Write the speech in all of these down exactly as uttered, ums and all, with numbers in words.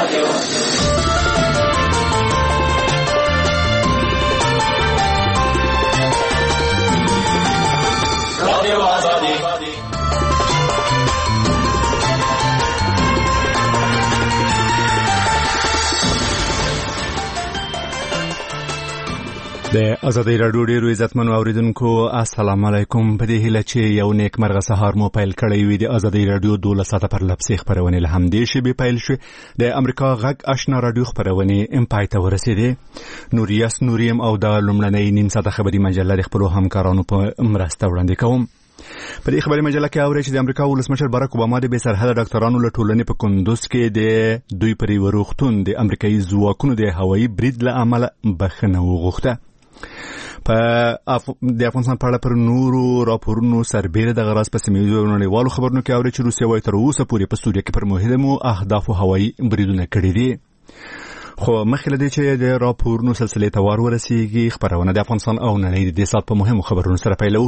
د ازادي راډیو ډیرو عزتمنو اوریدونکو السلام علیکم. په دې هیله چې یو نیک مرغه سهار مو پیل کړی وي. د ازادي راډیو دولس ساعته پر لپسې خبرونه له همدې شی پیل شو. د امریکا غږ آشنا راډیو خبرونه ام پای ته ورسېده. نوریاس نوریم او د لومړنۍ نیم ساعته خبري مجله د خپل همکارانو په مرسته وړاندې کوم. په دې خبري مجله کې اوري چې د امریکا ولسمشر باراک اوباما د بهسرحده ډاکټرانو له ټولنې په کندوز کې د دوی پرې وروختون د امریکایي ځواکونو د هوایي برید له امله بخښنه وغوښته. په د افغانستان په اړه پر نورو راپورونو سربېره د غراس په سیمه نړیوالو خبرونو کې اوري چې روسیه وايي تر اوسه پورې په سوریه کې پر مهمو اهدافو هوایي بریدونه کړي دي. خو مخکې له دې چې د راپورونو سلسلې ته ور ورسیږي، خبرونه د افغانستان او نړۍ د دې سات په مهمو خبرونو سره پیلو.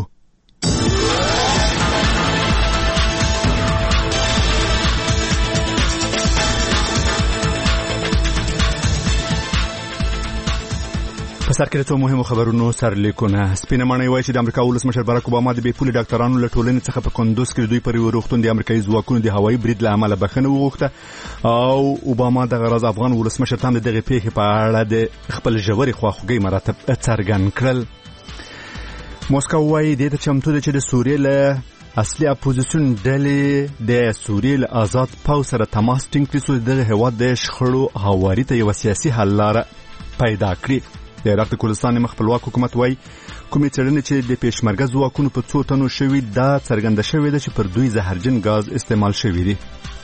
په سر کې څو مهمو خبرونو سرلیکونه. سپینه ماڼۍ وایي چې د امریکا ولسمشر باراک اوباما د بې پولې ډاکټرانو له ټولنې څخه په کندوز کې دوی پرې وروختون د امریکایي ځواکونو د هوایي برید له امله بخښنه وغوښته او اوباما دغه راز افغان ولسمشر ته د دغې پیښې په اړه د خپل ژورې خواخوږۍ مراتب څرګند کړل. موسکو وایي دې ته چمتو ده چې د سوریې له اصلي اپوزیسیون ډلې د سوریې له آزاد پوځ سره تماس ټینګ کړي څو دغه هېواد د شخړو هواري ته یوه سیاسي حل لاره پیدا کړي. د عراق د کردستان مخ خپلواک حکومت وایي کومې څېړنې چې د پېشمرګه ځواکونو په څو تنو شوي دا څرګنده شوې ده چې پر دوی زهرجن ګاز استعمال شوي دي.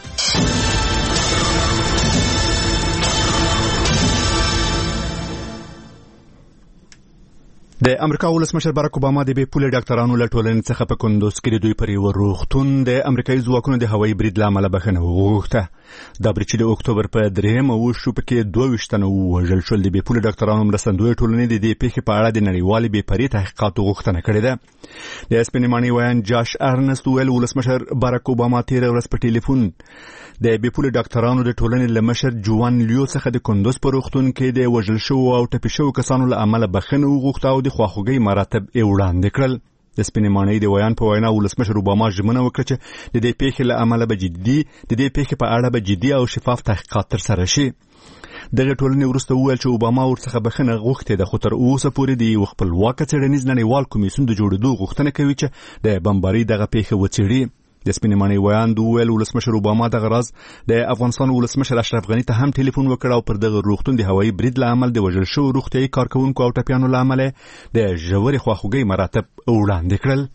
د امریکا ولسمشر باراک اوباما د بې پولې ډاکټرانو له ټولنې څخه په کندوز کې د دوی پر یوه روغتون د امریکایي ځواکونو د هوایي برید له امله بخښنه وغوښته. دا برید چې د اکتوبر په درېیمه وشو پکې دوه ویشت تنه ووژل شول. د بې پولې ډاکټرانو مرستندویه ټولنې د دې پیښې په اړه د نړیوالې بې پرې تحقیقاتو غوښتنه کړې ده. د سپینې ماڼۍ ویان جاش ارنست ویل ولسمشر باراک اوباما تېره ورځ په ټلیفون د بې پولې ډاکټرانو د ټولنې له مشر جوان لیو څخه د کندوز په روغتون کې د وژل شوو او ټپي شوو کسانو له امله بخښنه وغوښته او د خواخوږۍ مراتب یې وړاندې کړل. د سپینې ماڼۍ د ویان په وینا ولسمشر اوباما ژمنه وکړه چې د دې پیښې له امله به جدي د دې پیښې په اړه به جدي او شفاف تحقیقات ترسره شي. دغه ټولنې وروسته وویل چې اوباما ورڅخه بخښنه غوښتې ده، خو تر اوسه پورې د یو خپلواکه څېړنیز نړیوال کمیسیون د جوړېدو غوښتنه کوي چې د بمبارۍ دغه پیښه وڅېړي. د سپینې ماڼۍ ویان وویل ولسمشر اوباما دغه راز د افغانستان ولسمشر اشرف غني ته هم ټلیفون وکړ او پر دغه روغتون د هوایي برید له امله د وژل شوو روغتیایي کارکوونکو او ټپیانو له امله د ژورې خواخوږۍ مراتب وړاندې کړل.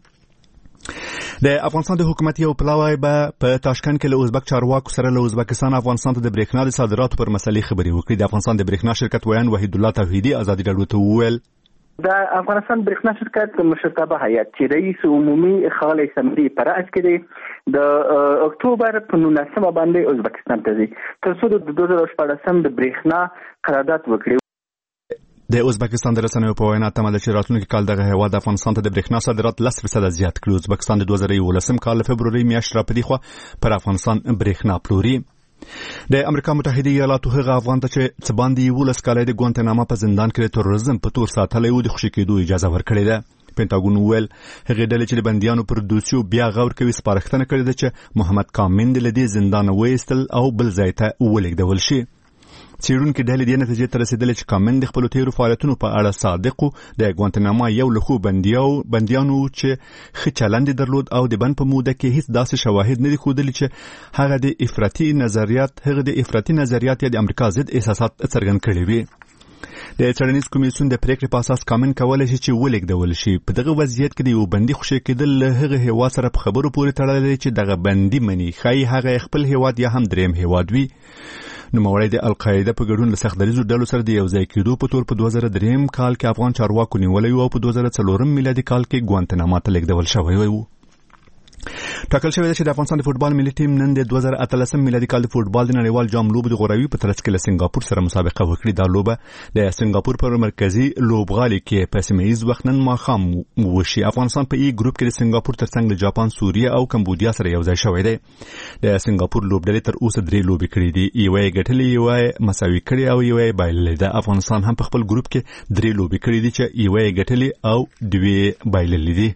د افغانستان د حکومت یو پلاوی به په تاشکند کې له ازبک چارواکو سره له ازبکستان افغانستان ته د برېښنا د صادراتو پر مسلې خبرې وکړي. د افغانستان د برېښنا شرکت ویان وحید الله توحیدي ازادي راډیو ته وویل د افغانستان برېښنا شرکت مشرتابه هیئت چې رئیس عمومي ښاغلی سمدي په رأس کې دی د اکتوبر په نولسمه باندې ازبکستان ته ځي تر څو د دوه زره شپاړسم د برېښنا قرارداد وکړي. د ازبکستان د رسنیو په وینا تمه ده چې راتلونکي کال دغه هېواد افغانستان ته د برېښنا صادرات لس فیصده زیات کړي. ازبکستان د دوه زره یولسم کال فبروري میاشت راپدې خوا پر افغانستان برېښنا پلوري. د امریکا متحده ایالاتو هغه افغان ته چې څه باندې یولس کاله د ګوانتناما په زندان کې د تروریزم په تور ساتلی و د خوشي کېدو اجازه ورکړې ده. پینټاګون وویل هغې ډلې چې د بندیانو پر دوسیو بیا غور کوي سپارښتنه کړې ده چې محمد کامند له دې زندانه وایستل او بل ځای ته ولېږدول شي. څېړونکي ډلې دې نتیجې ته رسېدلې چې کامند د خپلو تېرو فعالیتونو په اړه صادق و. د ګوانتناما یو له ښو بندیانو چې ښه چلند یې درلود او د بند په موده کې هیڅ داسې شواهد نه دي ښودلي چې هغه د افراطي نظریات هغه د افراطي نظریات یا د امریکا ضد احساسات څرګند کړي وي. د څېړنیز کمیسیون د پریکړې په اساس کامن کولی شي چې ولېږدول شي. په دغه وضعیت کې د یو بندي خوشي کېدل له هغه هېواد سره په خبرو پورې تړلی دی چې دغه بندي مني، ښایي هغه خپل هېواد یا هم درېیم هېواد وي. نوموړی د القاعده په ګډون له سختدریزو ډلو سره د یو ځای کېدو په تور په دوه زره درېیم کال کې افغان چارواکو نیولی و او په دوه زره څلورم میلادي کال کې ګوانتناما ته لېږدول شوی و. ټاکل شوی دی چې د افغانستان د فوټبال ملي ټیم نن د دوه زره اتلسم میلادي کال د فوټبال د نړیوال جام لوبو د غوراوي په ترڅ کې له سنگاپور سره مسابقه وکړي. دا لوبه د سنگاپور پر مرکزی لوبغالي کې په سیمه‌ایز وخت نن ماښام وشي. افغانستان په ای ګروپ کې د سنگاپور ترڅنګ له جاپان، سوریه او کمبودیا سره یو ځای شوی دی. د سنگاپور لوبډلې تر اوسه درې لوبې کړې دي، یوه یې ګټلې، یوه یې مساوي کړې او یوه یې بایللې ده. افغانستان هم په خپل ګروپ کې درې لوبې کړې دي چې یوه یې ګټلې او دوه یې بایللې دي.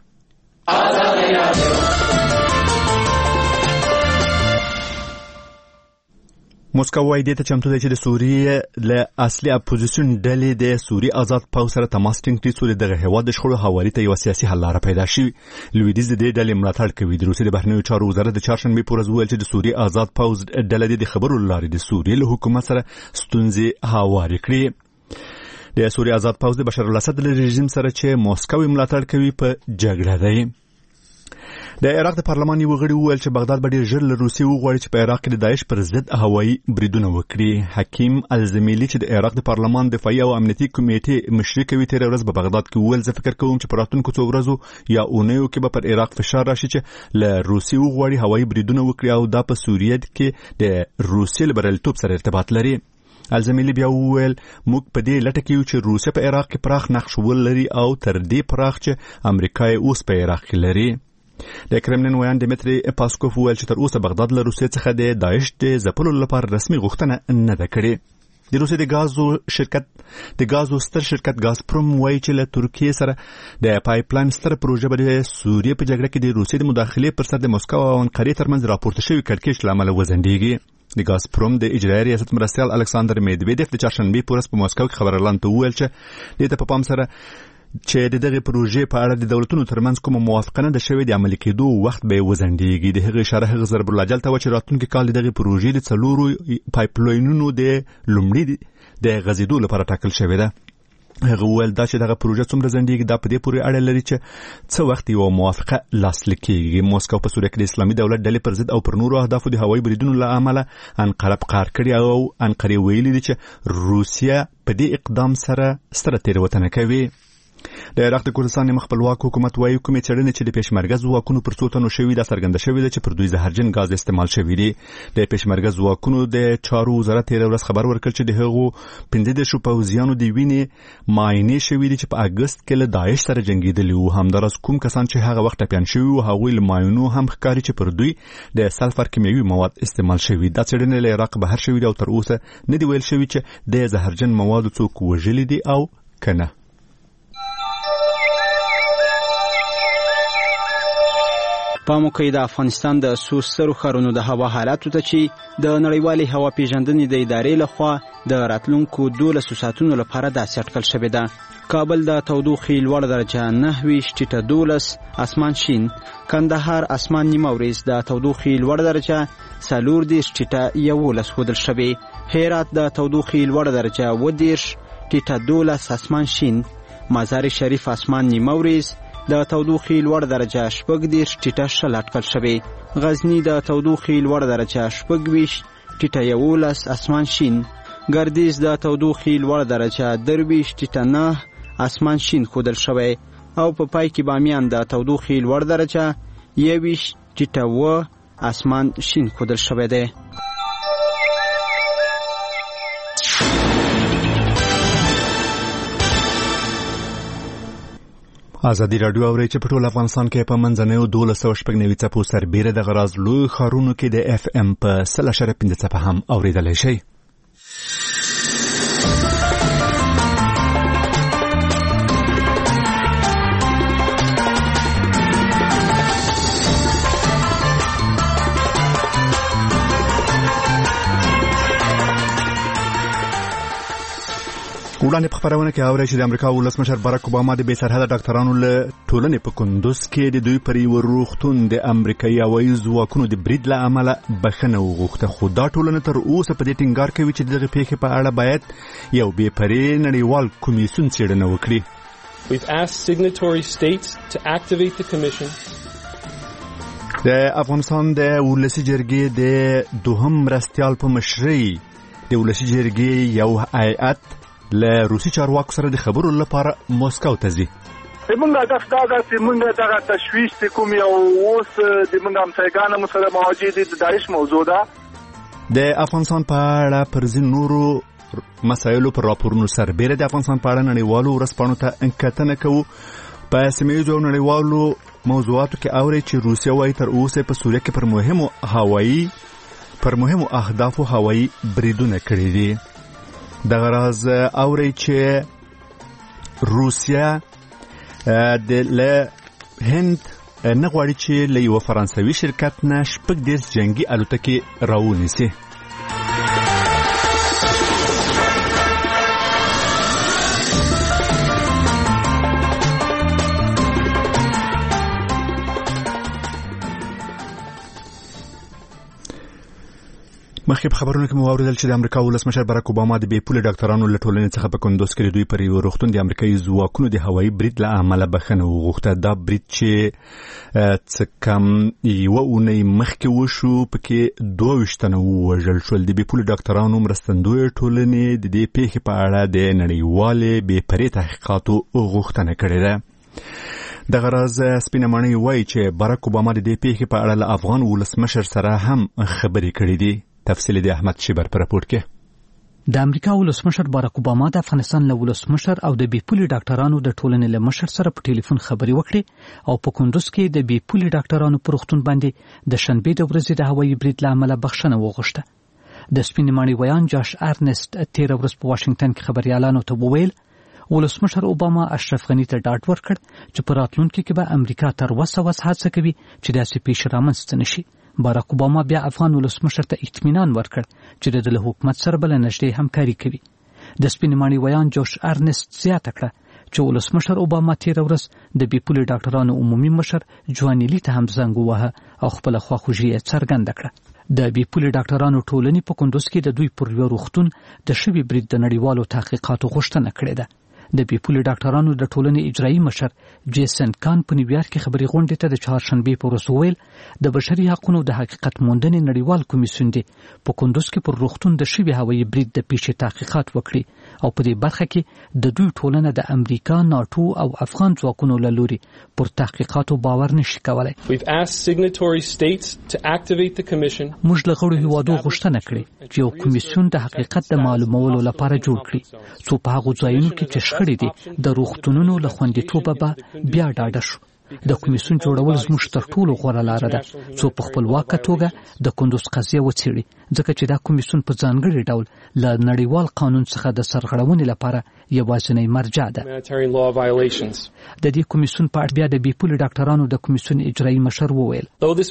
موسکو وايي د چمتو دی چې د سوریې له اصلي اپوزیشن ډلې د سوریې آزاد پوځ سره تماس ټینګ کړي چې د هېواد د شخړو حوالې ته یو سیاسي حل لاره پیدا شي. لویدیز د دې ډلې ملاتړ کوي. د روسیې د بهرنیو چارو وزارت د چهارشنبې په ورځ وویل چې د سوریې آزاد پوځ ډله د خبرو لارې د سوریې له حکومت سره ستونزې هوارې کړې. د سوریې آزاد پوځ د بشار الاسد له رژیم سره چې موسکو ملاتړ کوي په جګړه دی. د عراق د پارلمان یو غړي وویل چې بغداد به ډېر ژر له روسیې وغواړي چې په عراق کې د داعش پر ضد هوایي بریدونه وکړي. حکیم الزمیلی چې د عراق د پارلمان دفاعي او امنیتي کمیټې مشري کوي تېره ورځ په بغداد کې وویل زه فکر کوم چې په راتلونکو څو ورځو یا اونیو کې به پر عراق فشار راشي چې له روسیې وغواړي هوایي بریدونه وکړي او دا په سوریه کې د روسیې له بریالیتوب سره ارتباط لري. الزمیلی بیا وویل موږ په دې لټه کې یو چې روسیه په عراق کې پراخ نقش ولري او تر دې پراخ چې امریکا یې اوس په عراق کې لري. د کرملین ویان ډیمټری پاسکوف وویل چې تر اوسه بغداد له روسیې څخه د داعش د ځپلو لپاره رسمي غوښتنه نه ده کړې. د روسیې د غازو شرکت د غازو ستر شرکت غازپروم وایي چې له ترکیې سره د پایپلاین ستر پروژه به د سوریې په جګړه کې د روسیې د مداخلې پر سر د موسکو او انقرې ترمنځ راپورته شوی کړکېچ له امله وځنډېږي. د غازپروم د اجرایي ریاست مرستیال الکساندر میدویدف د چهارشنبې په ورځ په موسکو کې خبريالانو ته وویل چې دې ته په پام سره چې د دغه پروژې په اړه د دولتونو ترمنځ کومه موافقه نه ده شوې، د عملي کېدو وخت به وځنډېږي. د هغې اشاره هغه ضرب الله جل ته وه چې راتلونکي کال د دغې پروژې د څلورو پایپلاینونو د لومړي د غځېدو لپاره ټاکل شوې ده. هغه وویل دا چې دغه پروژه څومره ځنډېږي دا په دې پورې اړه لري چې څه وخت یوه موافقه لاسلیک کېږي. موسکو په سوریه کې د اسلامي دولت ډلې پر ضد او پر نورو اهدافو د هوایي بریدونو له امله انقره په قهر کړي او انقرې ویلي دي چې روسیه په دې اقدام سره ستره تېروتنه کوي. د عراق د کردستان خپلواک حکومت وايي کومې څېړنې چې د پېشمرګه ځواکونو پر څو تنو شوي دا څرګنده شوې ده چې پر دوی زهرجن غاز استعمال شوي دي. د پېشمرګه ځواکونو د چارو وزارت تېره ورځ خبر ورکړ چې د هغو پنځه دېرشو پوځیانو د وینې معاینې شوي دي چې په اګست کې له داعش سره جنګېدلي وو. همداراز کوم کسان چې هغه وخت ټپیان شوي وو هغوی له معاینو هم ښکاري چې پر دوی د سلفر کیمیاوي مواد استعمال شوي. دا څېړنې له عراق بهر شوي دي او تر اوسه نه دي ویل شوي چې د زهرجن موادو څوک وژلي دي او که نه. پام وکړئ د افغانستان د څو سترو ښارونو د هوا حالاتو ته چې د نړیوالې هوا پیژندنې د ادارې لخوا د راتلونکو دولسو ساعتونو لپاره داسې اټکل شوې ده. کابل د تودوخې لوړه درجه نهه ویشت ټیټه دولس، اسمان شین. کندهار اسمان نیمه ورځ د تودوخې لوړه درجه څلور دېرش ټیټه یولس ښودل شوې. هرات د تودوخې لوړه درجه اوه دېرش ټیټه دولس، اسمان شین. مزار شریف اسمان نیمه ورځ د تودوخې لوړ درجه شپږ دېرش ټیټه شل اټکل شوې. غزني د تودوخې لوړ درجه شپږ ویشت ټیټه یولس، اسمان شین. ګردیز د تودوخې لوړ درجه درویشت ټیټه نهه، اسمان شین ښودل شوی. او په پای کې بامیان د تودوخې لوړ درجه یوویشت ټیټه اوه، اسمان شین ښودل شوی دی. ازادي راډیو اوري چې په ټول افغانستان کې په منځنیو دولس سوه شپږ نوي څپو سربیره د غراز لوی ښارونو کې د اف ام په سل اشاریه پنځه څپه هم اورېدلی شئ. وړاندې په خبرونه کې اورئ چې د امریکا ولسمشر باراک اوباما د بې سرحده ډاکټرانو له ټولنې په کندوز کې د دوی پر یوه روغتون د امریکایي هوایي ځواکونو د برید له امله بښنه وغوښته، خو دا ټولنه تر اوسه په دې ټینګار کوي چې دغه پیښې په اړه باید یو بې پرې نړیوال کمیسیون څېړنه وکړي. We've asked signatory states to activate the commission. د افغانستان د ولسي جرګې د دوهم مرستیال په مشرۍ د ولسي جرګې یو هیئت له روسي چارواکو سره د خبرو لپاره موسکو ته ځي. زمونږ هدف دا ده چې موږ دغه تشویش چې کوم یو اوس د موږ همسایګانو مو سره مواجه دي د داعش موضوع ده. د افغانستان په اړه پر ځینو نورو مسایلو پر راپورونو سربیره د افغانستان په اړه نړیوالو ورځپاڼو ته کتنه کوو. په سیمه‌ییزو او نړیوالو موضوعاتو کې اوري چې روسیه وايي تر اوسه په سوریه کې پر مهمو هوایي پر مهمو اهدافو هوایي بریدونه کړي دي. دغه راز اوري چې روسیه د له هند نه غواړي چې له یو فرانسوي شرکت نه شپږ دېرش جنگي الوتکې راونیسي. مخکې په خبرونو کې مو واوریدل چې د امریکا ولسمشر باراک اوباما د بې پوله ډاکټرانو له ټولنې څخه په کندوز کې دوی پر یو روغتون د امریکایي ځواکونو د هوایي برید له امله بخښنه وغوښته. دا برید چې څه کم یوه اونۍ مخکې وشو پکې دوه ویشت تنه ووژل شول. د بې پوله ډاکټرانو مرستندویه ټولنې د دې پیښې په اړه د نړیوالې بې پرې تحقیقاتو غوښتنه کړې ده. دغه راز سپینه ماڼۍ وایي چې باراک اوباما د دې پیښې په اړه له افغان ولسمشر سره هم خبرې کړې دي. تفصیل د احمد شیبر پر راپور کې. د امریکا ولسمشر باراک اوباما د افغانستان له ولسمشر او د بې پولې ډاکټرانو د ټولنې له مشر سره په ټلیفون خبرې وکړې او په کندوز کې د بې پولې ډاکټرانو پر روغتون باندې د شنبې د ورځې د هوایي برید له امله بخښنه وغوښته. د سپینې ماڼۍ ویان جاش ارنست تیر ورځ په واشنگټن کې خبريالانو ته وویل ولسمشر اوباما اشرف غنی ته ډاډ ورکړ چې په راتلونکي کې به امریکا تر وسه وسه هڅه کوي چې داسې پیښې رامنځته نشي. باراک اوباما بیا افغان ولسمشر ته اطمینان ورکړ چې د حکومت سره بل نږدې همکاري کوي. د سپینې ماڼۍ ویان جوش ارنست زیاته کړه چې ولسمشر اوباما تیر ورځ د بې پولې ډاکټرانو عمومي مشر جوانیلی ته هم زنګ وواهه او خپل خواخوږي یې څرګنده کړه. د بې پولې ډاکټرانو ټولنې په کندوز کې د دوی پر یو روغتون د شوي برید د نړیوالو تحقیقاتو غوښتنه کړې ده. د بې پولې ډاکټرانو د ټولنې اجرایي مشر جیسن کان په نیویارک کې خبري غونډې ته د چهارشنبې په ورځ وویل د بشري حقوقو د حقیقت موندنې نړیوال کمیسیون دی په کندوز کې پر روغتون د شوي هوایي برید د پیښې تحقیقات وکړي او په دې برخه کې د دوی ټولنه د امریکا، ناتو او افغان ځواکونو له لوري پر تحقیقاتو باور نشي کولای. موږ له غړو هیوادو غوښتنه کړې چې یو کمیسیون د حقیقت د معلومولو لپاره جوړ کړي څو په هغو ځایونو کې چې شخړې دي د روغتونونو له خوندیتوبه به بیا ډاډه شو. د کمیسیون جوړول زموږ تر ټولو غوره لاره ده څو په خپلواکه توګه د کندوز قضیه وڅېړي ځکه چې دا کمیسیون په ځانګړي ډول له نړیوال قانون څخه د سرغړونې لپاره یوازینۍ مرجع ده. د دې کمیسیون په اړه بیا د بې پولې ډاکټرانو د کمیسیون اجرایي مشر وویل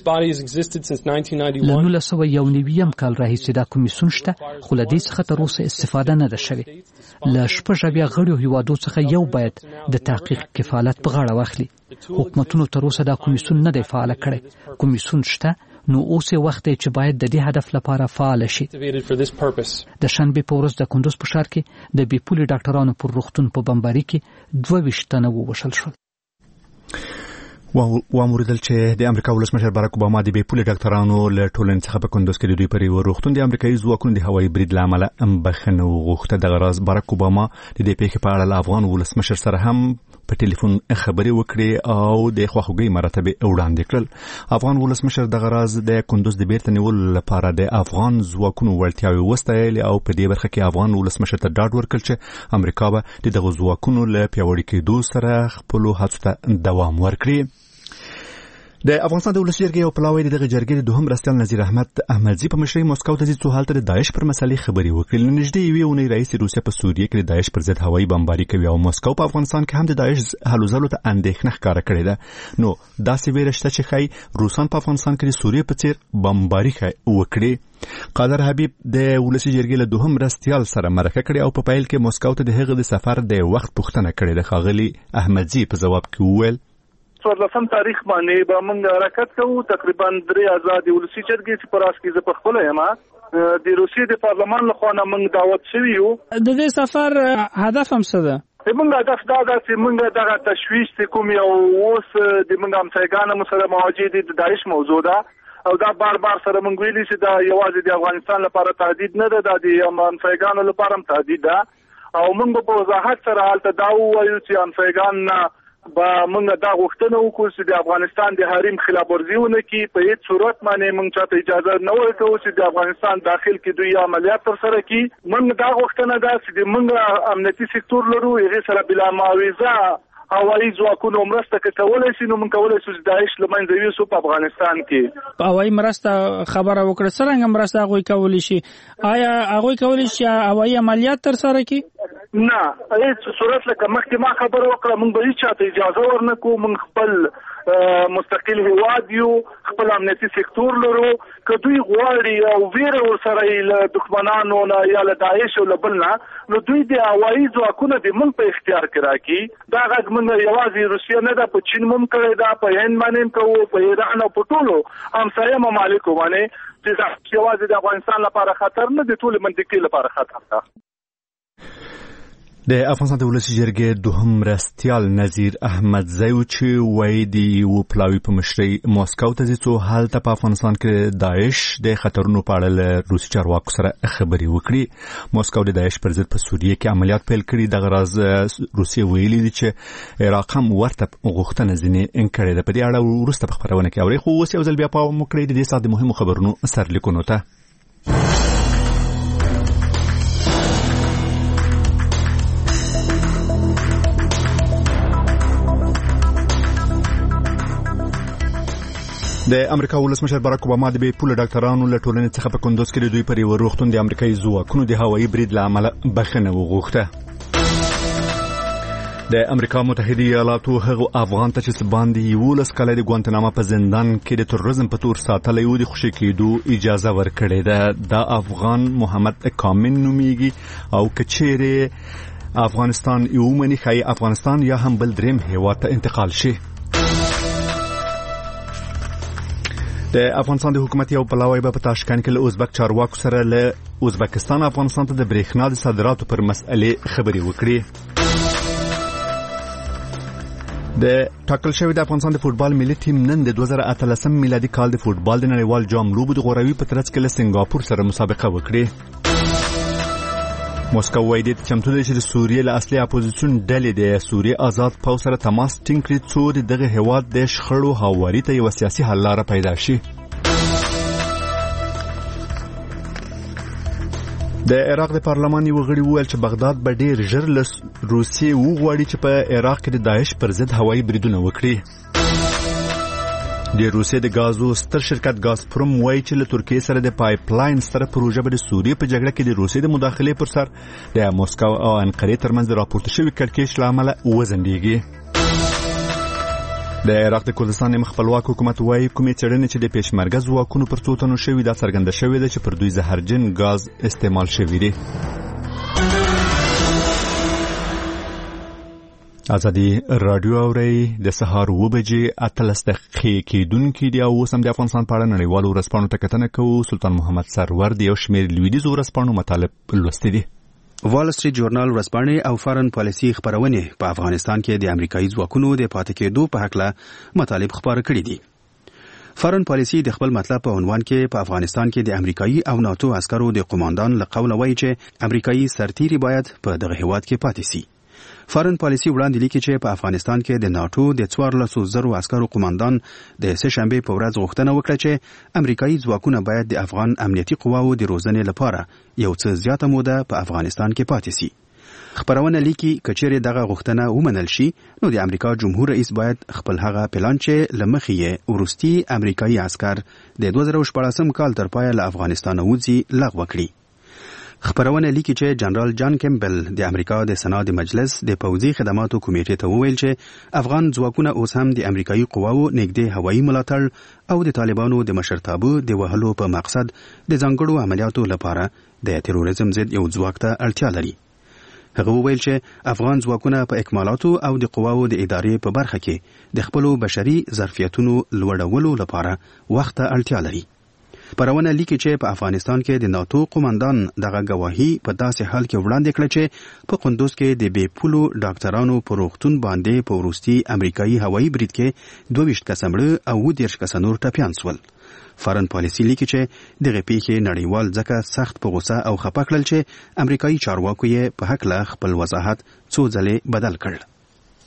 له نولس سوه یو نوي کال راهیسې دا کمیسیون شته خو له دې څخه تر اوسه استفاده نه ده شوې. له شپږ اویا غړو هیوادو څخه یو باید د تحقیق کفالت په غاړه واخلي. حکومتونو تر اوسه دا کمیسیون نه دی فعال کړی. کمیسیون شته نو اوس یې وخت دی چې باید د دې هدف لپاره فعال شي. د شنبې په ورځ د کندوز په ښار کې د بې پولې ډاکټرانو پر روغتون په بمباري کې دوه ویشت تنه ووژل شول. واموریدل چې د امریکا ولسمشر باراک اوباما د بې پولې ډاکټرانو له ټولنې څخه په کندوز کې د دوی پر یو روغتون د امریکایي ځواکونو د هوایي برید له امله بخښنه وغوښته. دغه راز باراک اوباما د دې پیښې په اړه له افغان ولسمشر سره هم په ټلیفون خبرې وکړې او د خواخوږۍ مراتب وړاندې کړل. افغان ولسمشر دغه راز د کندوز د بیرته نیولو لپاره د افغان ځواکونو وړتیاوې وستایلې او په دې برخه کې افغان ولسمشر ته ډاډ ورکړ چې امریکا به د دغه ځواکونو له پیاوړي کېدو سره خپلو هڅو ته دوام ورکړي. د افغانستان د ولسي جرګې او پلاوی دغه جرګې د دوهم مرستیال نظیر احمد احمدزي په مشرۍ مسکو ته ځي څو حالت د داعش پر مسلې خبرې وکړي. نږدې یوې اونۍ راهیسې روسیه په سوریه کې د داعش پر ضد هوایي بمباري کوي او مسکو په افغانستان کې هم د داعش هلو ځلو ته اندېښنه ښکاره کړې ده. نو داسې ویره شته چې ښایي روسان په افغانستان کې د سوریې په څېر بمباري وکړي. قادر حبیب د ولسي جرګې له دوهم مرستیال سره مرکه کړې او په پیل کې مسکو ته د هغه د سفر د وخت پوښتنه کړې ده. ښاغلي احمدزي په ځواب کې وویل څوارلسم تاریخ باندې به موږ حرکت کوو. تقریبا درې آزادې ولسي جرګې چې په راس کې زه پخپله یم د روسیې د پارلمان لخوا نه موږ دعوت شوي یو. د دې سفر هدف هم څه ده؟ موږ هدف دا ده چې موږ دغه تشویش چې کوم یو اوس د موږ همسایګانو سره مواجه دي د داعش موضوع ده او دا بار بار سره موږ ویلي چې دا یوازې د افغانستان لپاره تهدید نه ده، دا د همسایګانو لپاره هم تهدید ده او موږ په وضاحت سره هلته دا ووایو چې همسایګان نه با موږ دا غوښتنه وکړو چې د افغانستان د حریم خلاف ورزیونه کې په هیڅ صورت باندې موږ چاته اجازه نه ورکوو چې د افغانستان داخل کې دوی عملیات ترسره کړي. موږ دا غوښتنه ده چې موږ امنیتي سکتور لرو، هغې سره بلا معاوضه هوایي ځواکونو مرسته کولای شي، نو موږ کولای شو چې داعش له منځه یوسو په افغانستان کې. هوایي مرسته خبره وکړه، څرنګه مرسته هغوی کولی شي؟ آیا هغوی کولی شي هوایي عملیات ترسره کړي؟ نه، هیڅ صورت لکه مخکې ما خبره وکړه، موږ به هیچاته اجازه ورنکړو. موږ خپل مستقل هیواد یو، خپل امنیتي سکتور لرو. که دوی غواړي او ویره ورسره له دښمنانو نه یا له داعش او له بل نه، نو دوی د هوایي ځواکونه د موږ په اختیار کې راکړي. دا غږ موږ یوازې روسیه نه ده، په چین هم کړی ده، په هند باندې هم کوو، په ایران او په ټولو همسایه ممالکو باندې، چې یوازې د افغانستان لپاره خطر نه، د ټولې منطقې لپاره خطر ده. د افغانستان د ولسي جرګې دوهم مرستیال نظیر احمدزی چې وایي د یو پلاوي په مشرۍ ماسکو ته ځي څو هلته په افغانستان کې داعش د خطرونو په اړه له روسي چارواکو سره خبرې وکړي. ماسکو د داعش پر ضد په سوریه کې عملیات پیل کړي. دغه راز روسیه ویلي دي چې عراق هم ورته غوښتنه ځینې کړې ده. په دې اړه وروسته په خبرونه کې اورئ، خو اوس یو ځل بیا پام وکړئ د دې ساعت د مهمو خبرونو سرلیکونو ته. د امریکا ولسمشر باراک اوباما د بې پوله ډاکټرانو له ټولنې څخه په کندوز کې د دوی پر یوه روغتون د امریکایي ځواکونو د هوایي برید له امله بخښنه وغوښته. د امریکا متحده ایالاتو هغو افغان ته چې باندې یولس کاله د ګوانتناما په زندان کې د تروریزم په تور ساتلی و د خوشي کېدو اجازه ورکړې ده. دا افغان محمد کامن نومیږي او که چیرې افغانستان یو مني ښایي افغانستان یا هم بل دریم هیواد ته انتقال شي. د افغانستان د حکومت یو پلاوی به په تاشکند کې له ازبک چارواکو سره له ازبکستان افغانستان ته د برېښنا د صادراتو پر مسئلې خبرې وکړي. د ټاکل شوی د افغانستان د فوټبال ملي ټیم نن د دوه زره اتلسم میلادي کال د فوټبال د نړیوال جام لوبو د غوراوي په ترڅ کې له سنگاپور سره مسابقه وکړي. موسکو وایي د چمتو دی چې د سوریې له اصلي اپوزیسیون ډلې د سوریې آزاد پوځ سره تماس ټینګ کړي څو د دغه هیواد د شخړو هواري ته یوه سیاسي حل لاره پیدا شي. د عراق د پارلمان یو غړي وویل چې بغداد به ډیر ژر له روسیې وغواړي چې په عراق کې د داعش پر ضد هوایي بریدونه وکړي. د روسیې د غازو ستر شرکت غازپروم وایي چې له ترکیې سره د پایپ لاین سره پروژه به د سوریې په جګړه کې د روسیې د مداخلې پر سر د موسکو او انقرې ترمنځ د راپورته شوي کړکېچ له امله وځنډېږي. د عراق د کردستان خپلواک حکومت وایي کومې څېړنې چې د پېشمرګه ځواکونو پر څو تنو شوي دا څرګنده شوې ده چې پر دوی زهرجن غاز استعمال شوي دي. ازادي رادیو اوري د سهار و بجې اتلس دقیقې کېدونکې دی او اوس هم د افغانستان په اړه نړیوالو ورځپاڼو ته کتنه کوو. سلطان محمد سرور د یو شمېر لویدیځو ورځپاڼو مطالب لوستي دي. وال سټریټ جورنال ورځپاڼې او فارن پالیسي خبرونه په افغانستان کې د امریکایي ځواکونو د پاتې کېدو په هکله مطالب خبره کړي دي. فارن پالیسي د خپل مطلب په عنوان کې په افغانستان کې د امریکایي او ناتو عسکرو د قوماندان له قوله وایي چې امریکایي سرتیري باید په دغه هیواد کې پاتې شي. فارن پالیسي وړاندې لیکي چې په افغانستان کې د ناتو د څوارلسو زرو عسکرو قوماندان د سه شنبې په ورځ غوښتنه وکړه چې امریکایي ځواکونه باید د افغان امنیتي قواو د روزنې لپاره یو څه زیاته موده په افغانستان کې پاتې شي. خبرونه لیکي کچېرې دغه غوښتنه ومنل شي نو د امریکا جمهور رئیس باید خپل هغه پلان چې لمخې یې ورستي امریکایي عسكر د دوه زره شپږم کال تر پایه له افغانستان وځي لغوه کړي. خبرونه لیکي چې جنرال جان کیمبل د امریکا د سنا د مجلس د پوځي خدماتو کمیټې ته وویل چې افغان ځواکونه اوس هم د امریکایي قواو نږدې هوایي ملاتړ او د طالبانو د مشرتابه د وهلو په مقصد د ځانګړو عملیاتو لپاره د تروریزم ضد یو ځواک ته اړتیا لري. هغه وویل چې افغان ځواکونه په اکمالاتو او د قواو د ادارې په برخه کې د خپلو بشري ظرفیتونو لوړولو لپاره وخت ته اړتیا لري. پرونه لیکي چې په افغانستان کې د ناتو قوماندان دغه گواهی په داسې حال کې وړاندې کړه چې په قندوز کې د بې پولو ډاکټرانو په روغتون باندې په وروستي امریکایي هوایي برید کې دوه ویشت کسه مړه او اووه دېرش کسه نور ټپیان شول. فارن پالیسي لیکي چې دغه پیښې نړیوال ځکه سخت په غوسه او خپه کړل چې امریکایي چارواکو یې په هکله خپل وضاحت څو ځلې بدل کړ.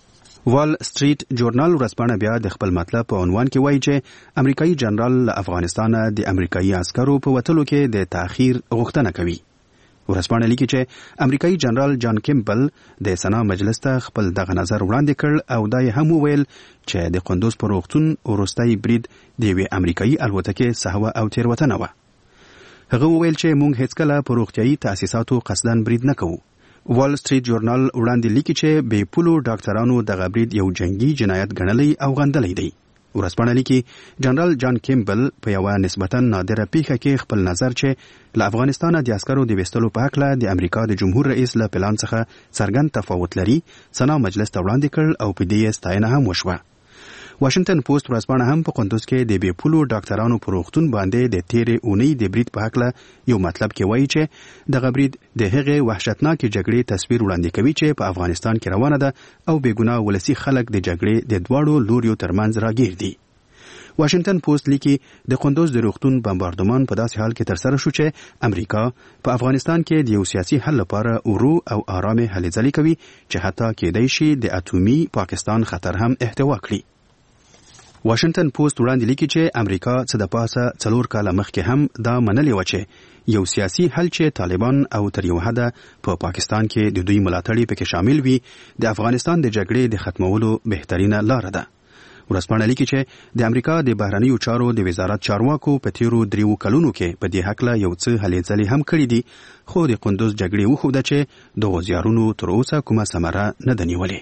وال سټریټ جورنال ورځپاڼه بیا د خپل مطلب په عنوان کې وایي چې امریکایي جنرال له افغانستان د امریکایي عسکرو په وتلو کې د تاخير غوښتنه کوي. ورځپاڼه لیکي چې امریکایي جنرال جان کیمبل د سنا مجلس ته خپل دغه نظر وړاندې کړ او دا یې هم وویل چې د قندوز پر روغتون وروستۍ برید د یوې امریکایي الوتکې سهوه او تیروتنه وه. هغه وویل چې موږ هیڅکله په روغتیايي تاسیساتو قصدن برید نه کوو. وال سټریټ جورنال وړاندې لیکي چې بې پولو ډاکټرانو دغه برید یو جنگي جنایت ګڼلی او غندلی دی. ورځپاڼه لیکي جنرال جان کیمبل په یوه نسبتا نادره پیښه کې خپل نظر چې له افغانستانه د عسکرو د ویستلو په هکله د امریکا د جمهور رئیس له پلان څخه څرګند تفاوت لري سنا مجلس ته وړاندې کړ او په دې ستاینه هم وشوه. واشنگټن پوسټ ورځپاڼه هم په قندوز کې د بې پولو ډاکټرانو پر روغتون باندې د تیرې اونۍ د برید په هکله یو مطلب کې وایي چې دغه برید د هغې وحشتناکې جګړې تصویر وړاندې کوي چې په افغانستان کې روانه ده او بېګناه ولسي خلک د جګړې د دواړو لوریو ترمنځ راګیر دي. واشنگټن پوسټ لیکي د قندوز د روغتون بمباردمان په داسې حال کې ترسره شو چې امریکا په افغانستان کې د یو سیاسي حل لپاره ورو او آرامه هلې ځلې کوي چې حتی کېدای شي د اټومي پاکستان خطر هم احتوا کړي. واشنگټن پوسټ وړاندې لیکي چې امریکا څه د پاسه څلور کاله مخکې هم دا منلې و چې یو سیاسي حل چې طالبان او تر یو حده په پا پاکستان کې د دوی ملاتړي پکې شامل وي د افغانستان د جګړې د ختمولو بهترینه لار ده. ورځپاڼه لیکي چې د امریکا د بهرنیو چارو د وزارت چارواکو په تیرو دریو کلونو کې په دې هکله یو څه هلې ځلې هم کړي دي خو د قندوز جګړې وښوده چې دغو زیارونو تر اوسه کومه ثمره نه ده نیولې.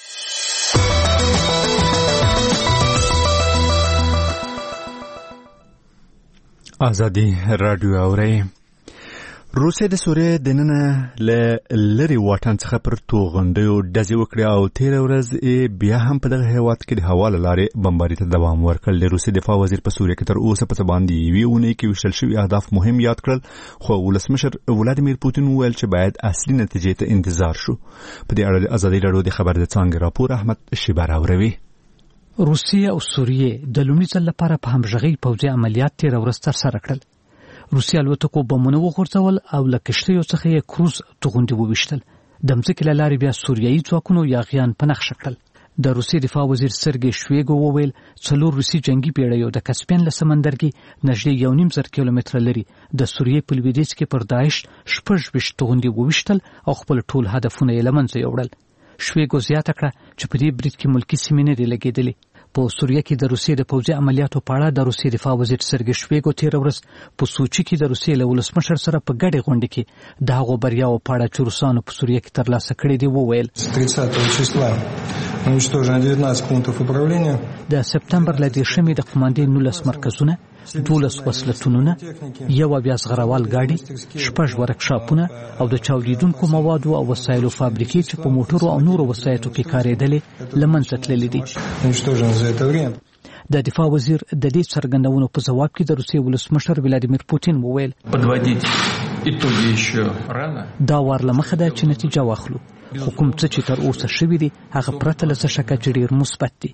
ازادي رادیو اوري. روسیه د سوریې د ننه له لري واټن څخه پر توغندیو ډزې وکړې او تېره ورځ بیا هم په دغه هېواد کې د هوا له لارې بمباري ته دوام ورکړل. د روسیې دفاع وزیر په سوریه کې تر اوسه په څه باندې یوې اونۍ کې ویشتل شوي اهداف مهم یاد کړل خو ولسمشر ولادیمیر پوتین وویل چې باید اصلي نتیجې ته انتظار شو. په دې اړه د ازادي راډیو د خبر د څانګې راپور احمد شیبه راوروي. روسیه او سوریه د لومړي ځل لپاره په همغږي پوځي عملیات تېره ورځ ترسره کړل. روسیه الوتکو بمونه وغورځول او له کښتیو څخه یې کروز توغندي وویشتل. د مځکې له لارې بیا سوریایي ځواکونو یاغیان په نښه کړل. د روسیې دفاع وزیر سرګی شویګو وویل څلور روسي جنگي بیړیو د کسپین له سمندر کې نږدې یو نیم زر کیلومتره لري د سوریې په لویدیځ کې پر داعش شپږ ویشت توغندي وویشتل او خپل ټول هدفونه یې له منځه یوړل. شویګو زیاته کړه چې په دې برید کې ملکي سیمې نه دي لګېدلې. په سوریه کې د روسیې د پوځي عملیاتو په اړه د روسیې دفاع وزیر سرګی شویګو تېره ورځ په سوچي کې د روسیې له ولسمشر سره په ګډه غونډه کې د هغو بریاوو په اړه چې روسانو په سوریه کې ترلاسه کړي دي وویل. د سپتمبر له دېرشمې د قماندې نولس مرکزونه، دولس وسلتونونه، یو بیا زغروال ګاډي، شپږ ورکشاپونه او د چاودیدونکو موادو او وسایلو فابریکې چې په موټرو او نورو وسایطو کې کارېدلې له منځه تللې دي. د دفاع وزیر د دې څرګندونو په جواب کې د روسیې ولسمشر ولادیمیر پوتین وویل دا وار له مخه ده چې نتیجه واخلو خو کوم څه چې تر اوسه شوي دي هغه پرته له څه شکه چې ډېر مثبت دي.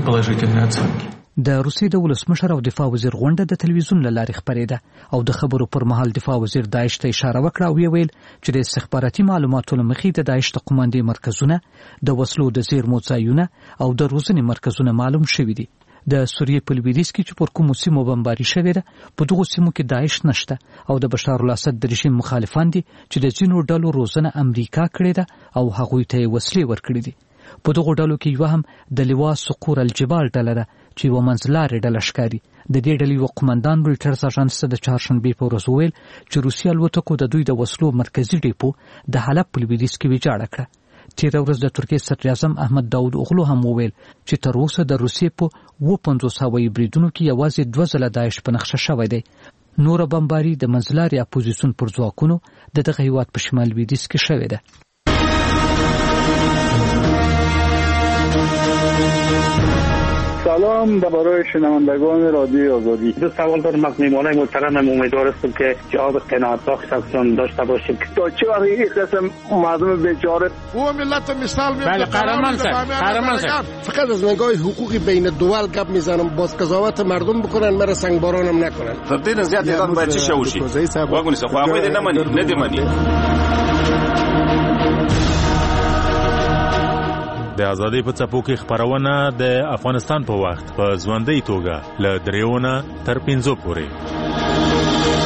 د روسیې د ولسمشر او دفاع وزیر غونډه د تلویزیون له لارې خپرېده او د خبرو پر مهال دفاع وزیر داعش ته اشاره وکړه او یې ویل چې د استخباراتي معلوماتو له مخې د داعش د قماندې مرکزونه، د وسلو د زیرمو ځایونه او د روزنې مرکزونه معلوم شوي دي. د سوریې په لویدیځ کې چې پر کومو سیمو بمباري شوې ده په دغو سیمو کې داعش نشته او د بشار الاسد د رژیم مخالفان دي چې د ځینو ډلو روزنه امریکا کړې ده او هغوی ته یې وسلې ورکړي دي. په دغو ډلو کې یوه هم د لوا سقور الجبال ډله ده چې یوه منځلارې ډله ښکاري. د دې ډلې یوه قمندان رویټرز اژانس ته د چهارشنبې په ورځ وویل چې روسیې الوتکو د دوی د وسلو مرکزي ډیپو د حلب په لویدیځ کې ویجاړه کړه. تېره ورځ د ترکیې صدر اعظم احمد داود اوغلو هم وویل چې تر اوسه د روسیې په اووه پنځوس هوایي بریدونو کې یوازې دوه ځله داعش په نښه شوی دی. نوره بمباري د منځلارې اپوزیسیون پر ځواکونو د دغه هېواد په شمال لویدیځ کې شوې ده. سلام برای شنوندگان رادیو آزادی. دو سوال دارم از میهمانان محترمم. امیدوار هستم که جواب قناعت بخش ازشان داشته باشیم. تا چه وقت این قسم مردم بیچاره او ملت مثال میاد. بله قهرمان سر قهرمان سر فقط از نگاه حقوقی بین دول گپ میزنم. باز قضاوت مردم بکنن، مرا سنگبارانم نکنن. تبدیل زیاد ایران باید چی شوشی واگونی سه خو هغه دې نه مني نه دې مني. د ازادۍ په څپو کې خبرونه د افغانستان په وخت په ژوندۍ توګه ل دریونه تر پنځو پورې.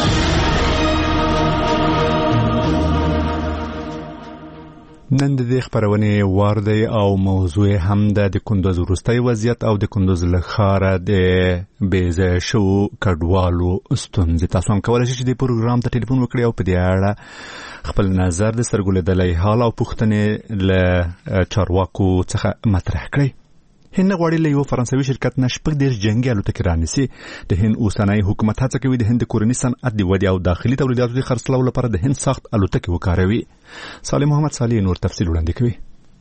نن د خبرونه وار دی او موضوع هم د کندوز وروستي وضعیت او د کندوز لخاره د بیزه شو کډوالو ستونزې. تاسو هم کولای شئ چې د پروګرام ته ټلیفون وکړئ او په دې اړه خپل نظر د سرګولېدلې حال او پوښتنې له چارواکو څخه مطرح کړئ. هند غواړي له یو فرانسوي شرکت نه شپږ ډیر جنگي الوتکې رانیسي. د هند اوسنۍ حکومت هڅه کوي د هند کورني صنعت د ودې او داخلي تولیداتو د خرڅلاو لپاره د هند سخت الوتکې وکاروي. صالح محمد صالح نور تفصیل وړاندې کوي.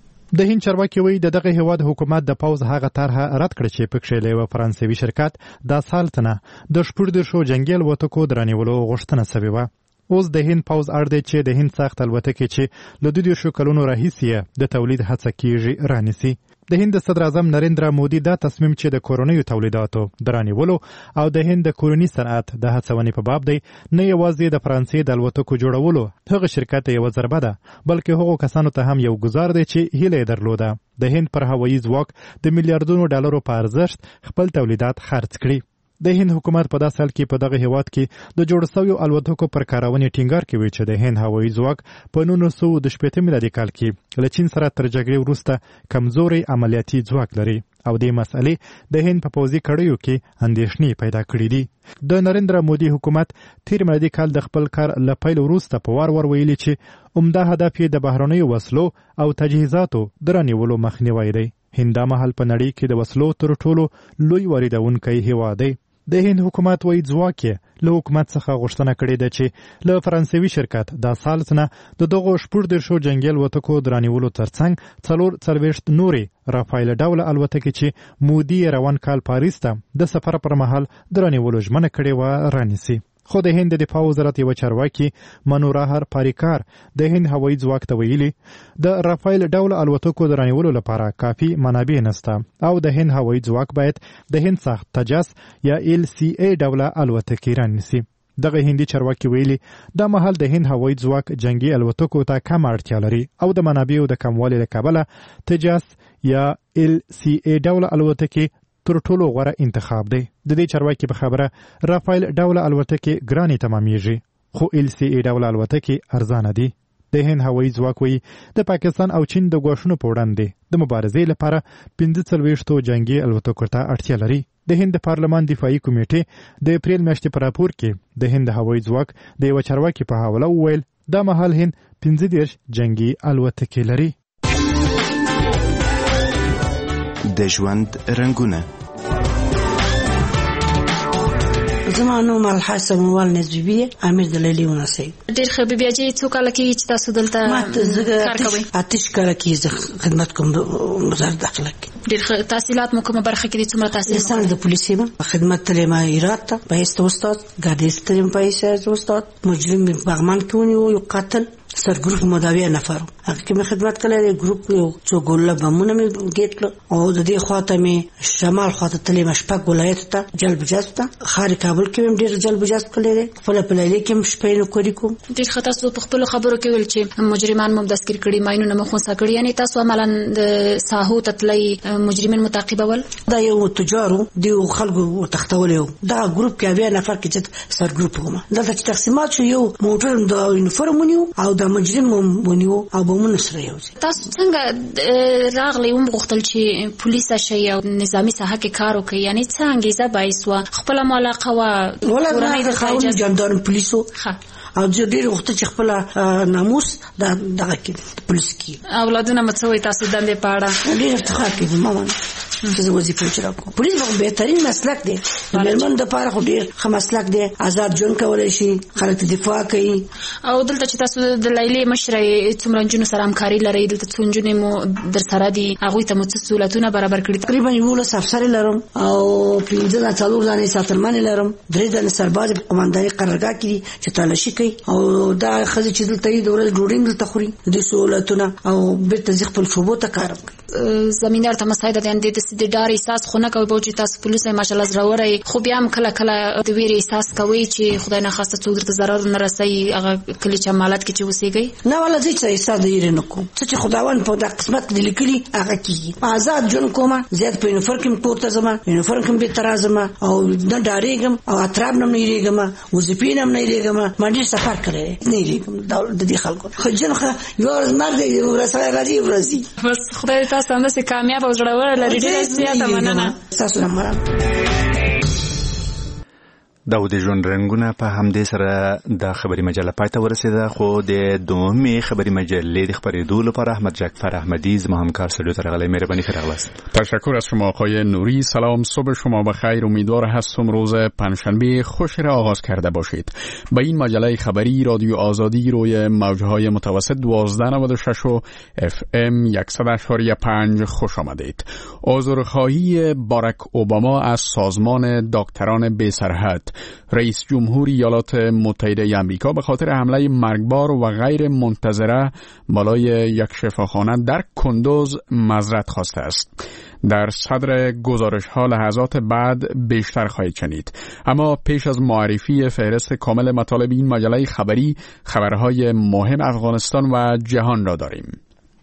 د هند چارواکي وایي د دغه هیواد حکومت د پوز هغه طرحه رد کړ چې پکې له یو فرانسوي شرکت د سالتنه د شپږ ډیر شو جنگي الوتکو درنیولو غوښتنه شوې و. اوس د هند پوز اړ دی چې د هند سخت الوتکې چې له دوه شو کلونو راهیسې د تولید هڅه کیږي رانیسي. د هند صدر اعظم نریندرا مودي دا تصمیم چې د کورونیو تولیداتو درانیولو او د هند د کورونی صنعت د هڅونې په باب دی نه یوازې د فرانسې د الوتکو جوړولو هغه شرکت یو ضربه ده بلکې هغو کسانو ته هم یو گزار دی چې هیله درلوده د هند پر هوایي ځواک د میلیارډونو ډالرو په ارزښت خپل تولیدات خرڅ کړي. د هند حکومت په داسې حال کې په دغه هیواد کې د جوړ شویو الوتکو پر کارونې ټینګار کوي چې د هند هوایي ځواک په نولس سوه د شپږ میلادي کال کې له چین سره تر جګړې وروسته کمزوري عملیاتي ځواک لري او د مسئلې د هند په پوځي کړیو کې اندېښنې پیدا کړې دي. د نریندرا مودي حکومت تیر میلادي کال د خپل کار له پیل وروسته په وار ور ویلي چې عمده هدف یې د بهرنیو وسلو او تجهیزاتو درنیولو مخنیوی دی. هند دا مهال په نړۍ کې د وسلو تر ټولو لوی واردونکی هیواد دی. د هند حکومت وایي ځواک یې له حکومت څخه غوښتنه کړې ده چې له فرانسوي شرکت د سالس نه د دغو شپږ دېرشو جنګي الوتکو درانیولو ترڅنګ څلور څلوېښت نورې رافایل ډوله الوتکې چې مودي روان کال پاریس ته د سفر پر مهال درانیولو ژمنه کړې وه رانیسي. خو د هند د دفاع وزارت یو چارواکي منوراهر پاریکار د هند هوایي ځواک ته ویلي د رافایل ډوله الوتکو درانیولو لپاره کافي منابع نشته او د هند هوایي ځواک باید د هند سخت تجس یا ال سی ای ډوله الوتکې رانیسي. دغه هندي چارواکي ویلي دا مهال د هند هوایي ځواک جنگي الوتکو ته کم اړتیا لري او د منابعو د کموالي له کبله تجس یا ال سی ای ډوله الوتکې تر ټولو غوره انتخاب دی. د دې چارواکي په خبره رافایل ډوله الوتکې ګرانې تمامیږي خو ال سی ای ډوله الوتکې ارزانه دي. د هند هوایي ځواک وایي د پاکستان او چین د ګواښونو په وړاندې د مبارزې لپاره پنځه څلوېښتو جنگي الوتکو ته اړتیا لري. د هند پارلمان دفاعي کمیټې د اپریل میاشتې په راپور کې د هند هوایي ځواک د یو چارواکي په حواله وویل دا مهال هند پنځه دېرش جنگي الوتکې لري. د ژوند رنګونه. زما نوم الحسن موال نزبی امیر د لیلی ونسی. ډیر ښه بیا چې څو کال کې چې تاسو دلته کار کوئ؟ آتش کال کې خدمت کوم وزارت داخله کې. ډیر ښه تحصیلات مو کومه برخه کې دي؟ څومره تحصیل؟ انسان د پولیسي ما خدمت تلم ایرات ته په است استاد ګاډي ستریم پیسې استاد مجرم بغمان کې ونیو یو قاتل سر ګروپ مداوی نفر هغه کې مې خدمت کړې ګروپ یو څو ګوله بمونه مې ګټل او د دې خواته مې شمال خواته تلې مشپک ولایت ته جلب جذب ته خاري کابل کې هم ډېر جلب جذب کړې خپل په لایلې کې هم شپې نو کوي کوم ډېر خطا سو په خپل خبرو کې ویل چې مجرمان مو دستګیر کړي ماینونه مخ وسه کړي یعنی تاسو عملاً د ساحو تطلې مجرمین متعقبول دا یو تجارو دی خلکو تختول یو دا ګروپ کې بیا نفر کې چې سر ګروپ کوم دا چې تقسیمات شو یو موټر د یونیفورمونیو او د مجرم مونیو او بمونه سره یو تاسو څنګه راغلی وم غوښتل چې پولیس شي او نظامی ساحه کې کار وکړي یعنی څنګه زه بایسوا خپل ملاقه وا ورنه د خاون جندارم پولیسو او ډېر وخت چې خپل ناموس د دغه کې پولیس کې اولادونه مڅوي تاسو دندې پاړه ډېر ښه کې ماما چې وظیفه چرا کو پولیس یو بهترین مسلک دی مېرمن د پاره خو ډېر ښه مسلک دی آزاد ژوند کولای شي خلک دفاع کوي او دلته چې تاسو د لیلې مشرې څومره جنونو سره همکاري لرئ دلته څو جنې مو در سره دي هغوی ته مو څه سهولتونه برابر کړي تقریبا یولس افسرې لرم او پنځه نه څلور ځانې ساترمنې لرم درې ځانې سرباز په قمانداني قرارګاه کې دي چې تلاشي کوي او دا ښځې چې دلته یې د ورځې ډوډۍ دلته خوري د دې سهولتونه او بېرته ځي خپل شعبو ته کار کوي زميندار ته مساعده دي د د ډار احساس خو نه کوي بوجي تاسو پولیس ماشالله زراوري خو بیا هم کله کله د ویری احساس کوي چې خدای نه خواسته څوک درته ضرر نه رسي هغه کلی چې مالات کې چې وسیږي نه ولا دې چې احساس دی نه کوم چې خداوند په د قسمت دی لیکلي هغه کی آزاد جون کومه زیات په یونیفورم کې کوته زما یونیفورم کې به ترازما او نه ډاریږم او اطراب نه نیریږم وظیفې نه نیریږم ما دې سفر کړی نه نیریږم د دې خلکو خو جنخه یو مرګ دی ورسره راځي ورسي بس خدای تاسو هم سي کامیاب او جوړور لري ډېر زیاته مننه تاسو هم داود جون رنگونه په همدې سره د خبري مجله پای ته ورسیده خو د دومي خبري مجله د خبرېدو لپاره احمد جعفر احمدی زما همکار سړی ته راغلی مهرباني خیرغلاست. تشکر از شما آقای نوری. سلام، صبح شما بخیر. امیدوار هستم روز پنجشنبه خوشی را آغاز کرده باشید. به این مجله خبری رادیو آزادی روی موجهای متوسط دوازده نود و شش و اف ام صد و پنج خوش آمدید. عذرخواهی باراک اوباما از سازمان دکتران بی سرحد. رئیس جمهور ایالات متحده آمریکا به خاطر حمله مرگبار و غیر منتظره بالای یک شفاخانه در کندوز معذرت خواسته است. در صدر گزارش ها لحظات بعد بیشتر خواهید شنید. اما پیش از معرفی فهرست کامل مطالب این مجله خبری، خبرهای مهم افغانستان و جهان را داریم.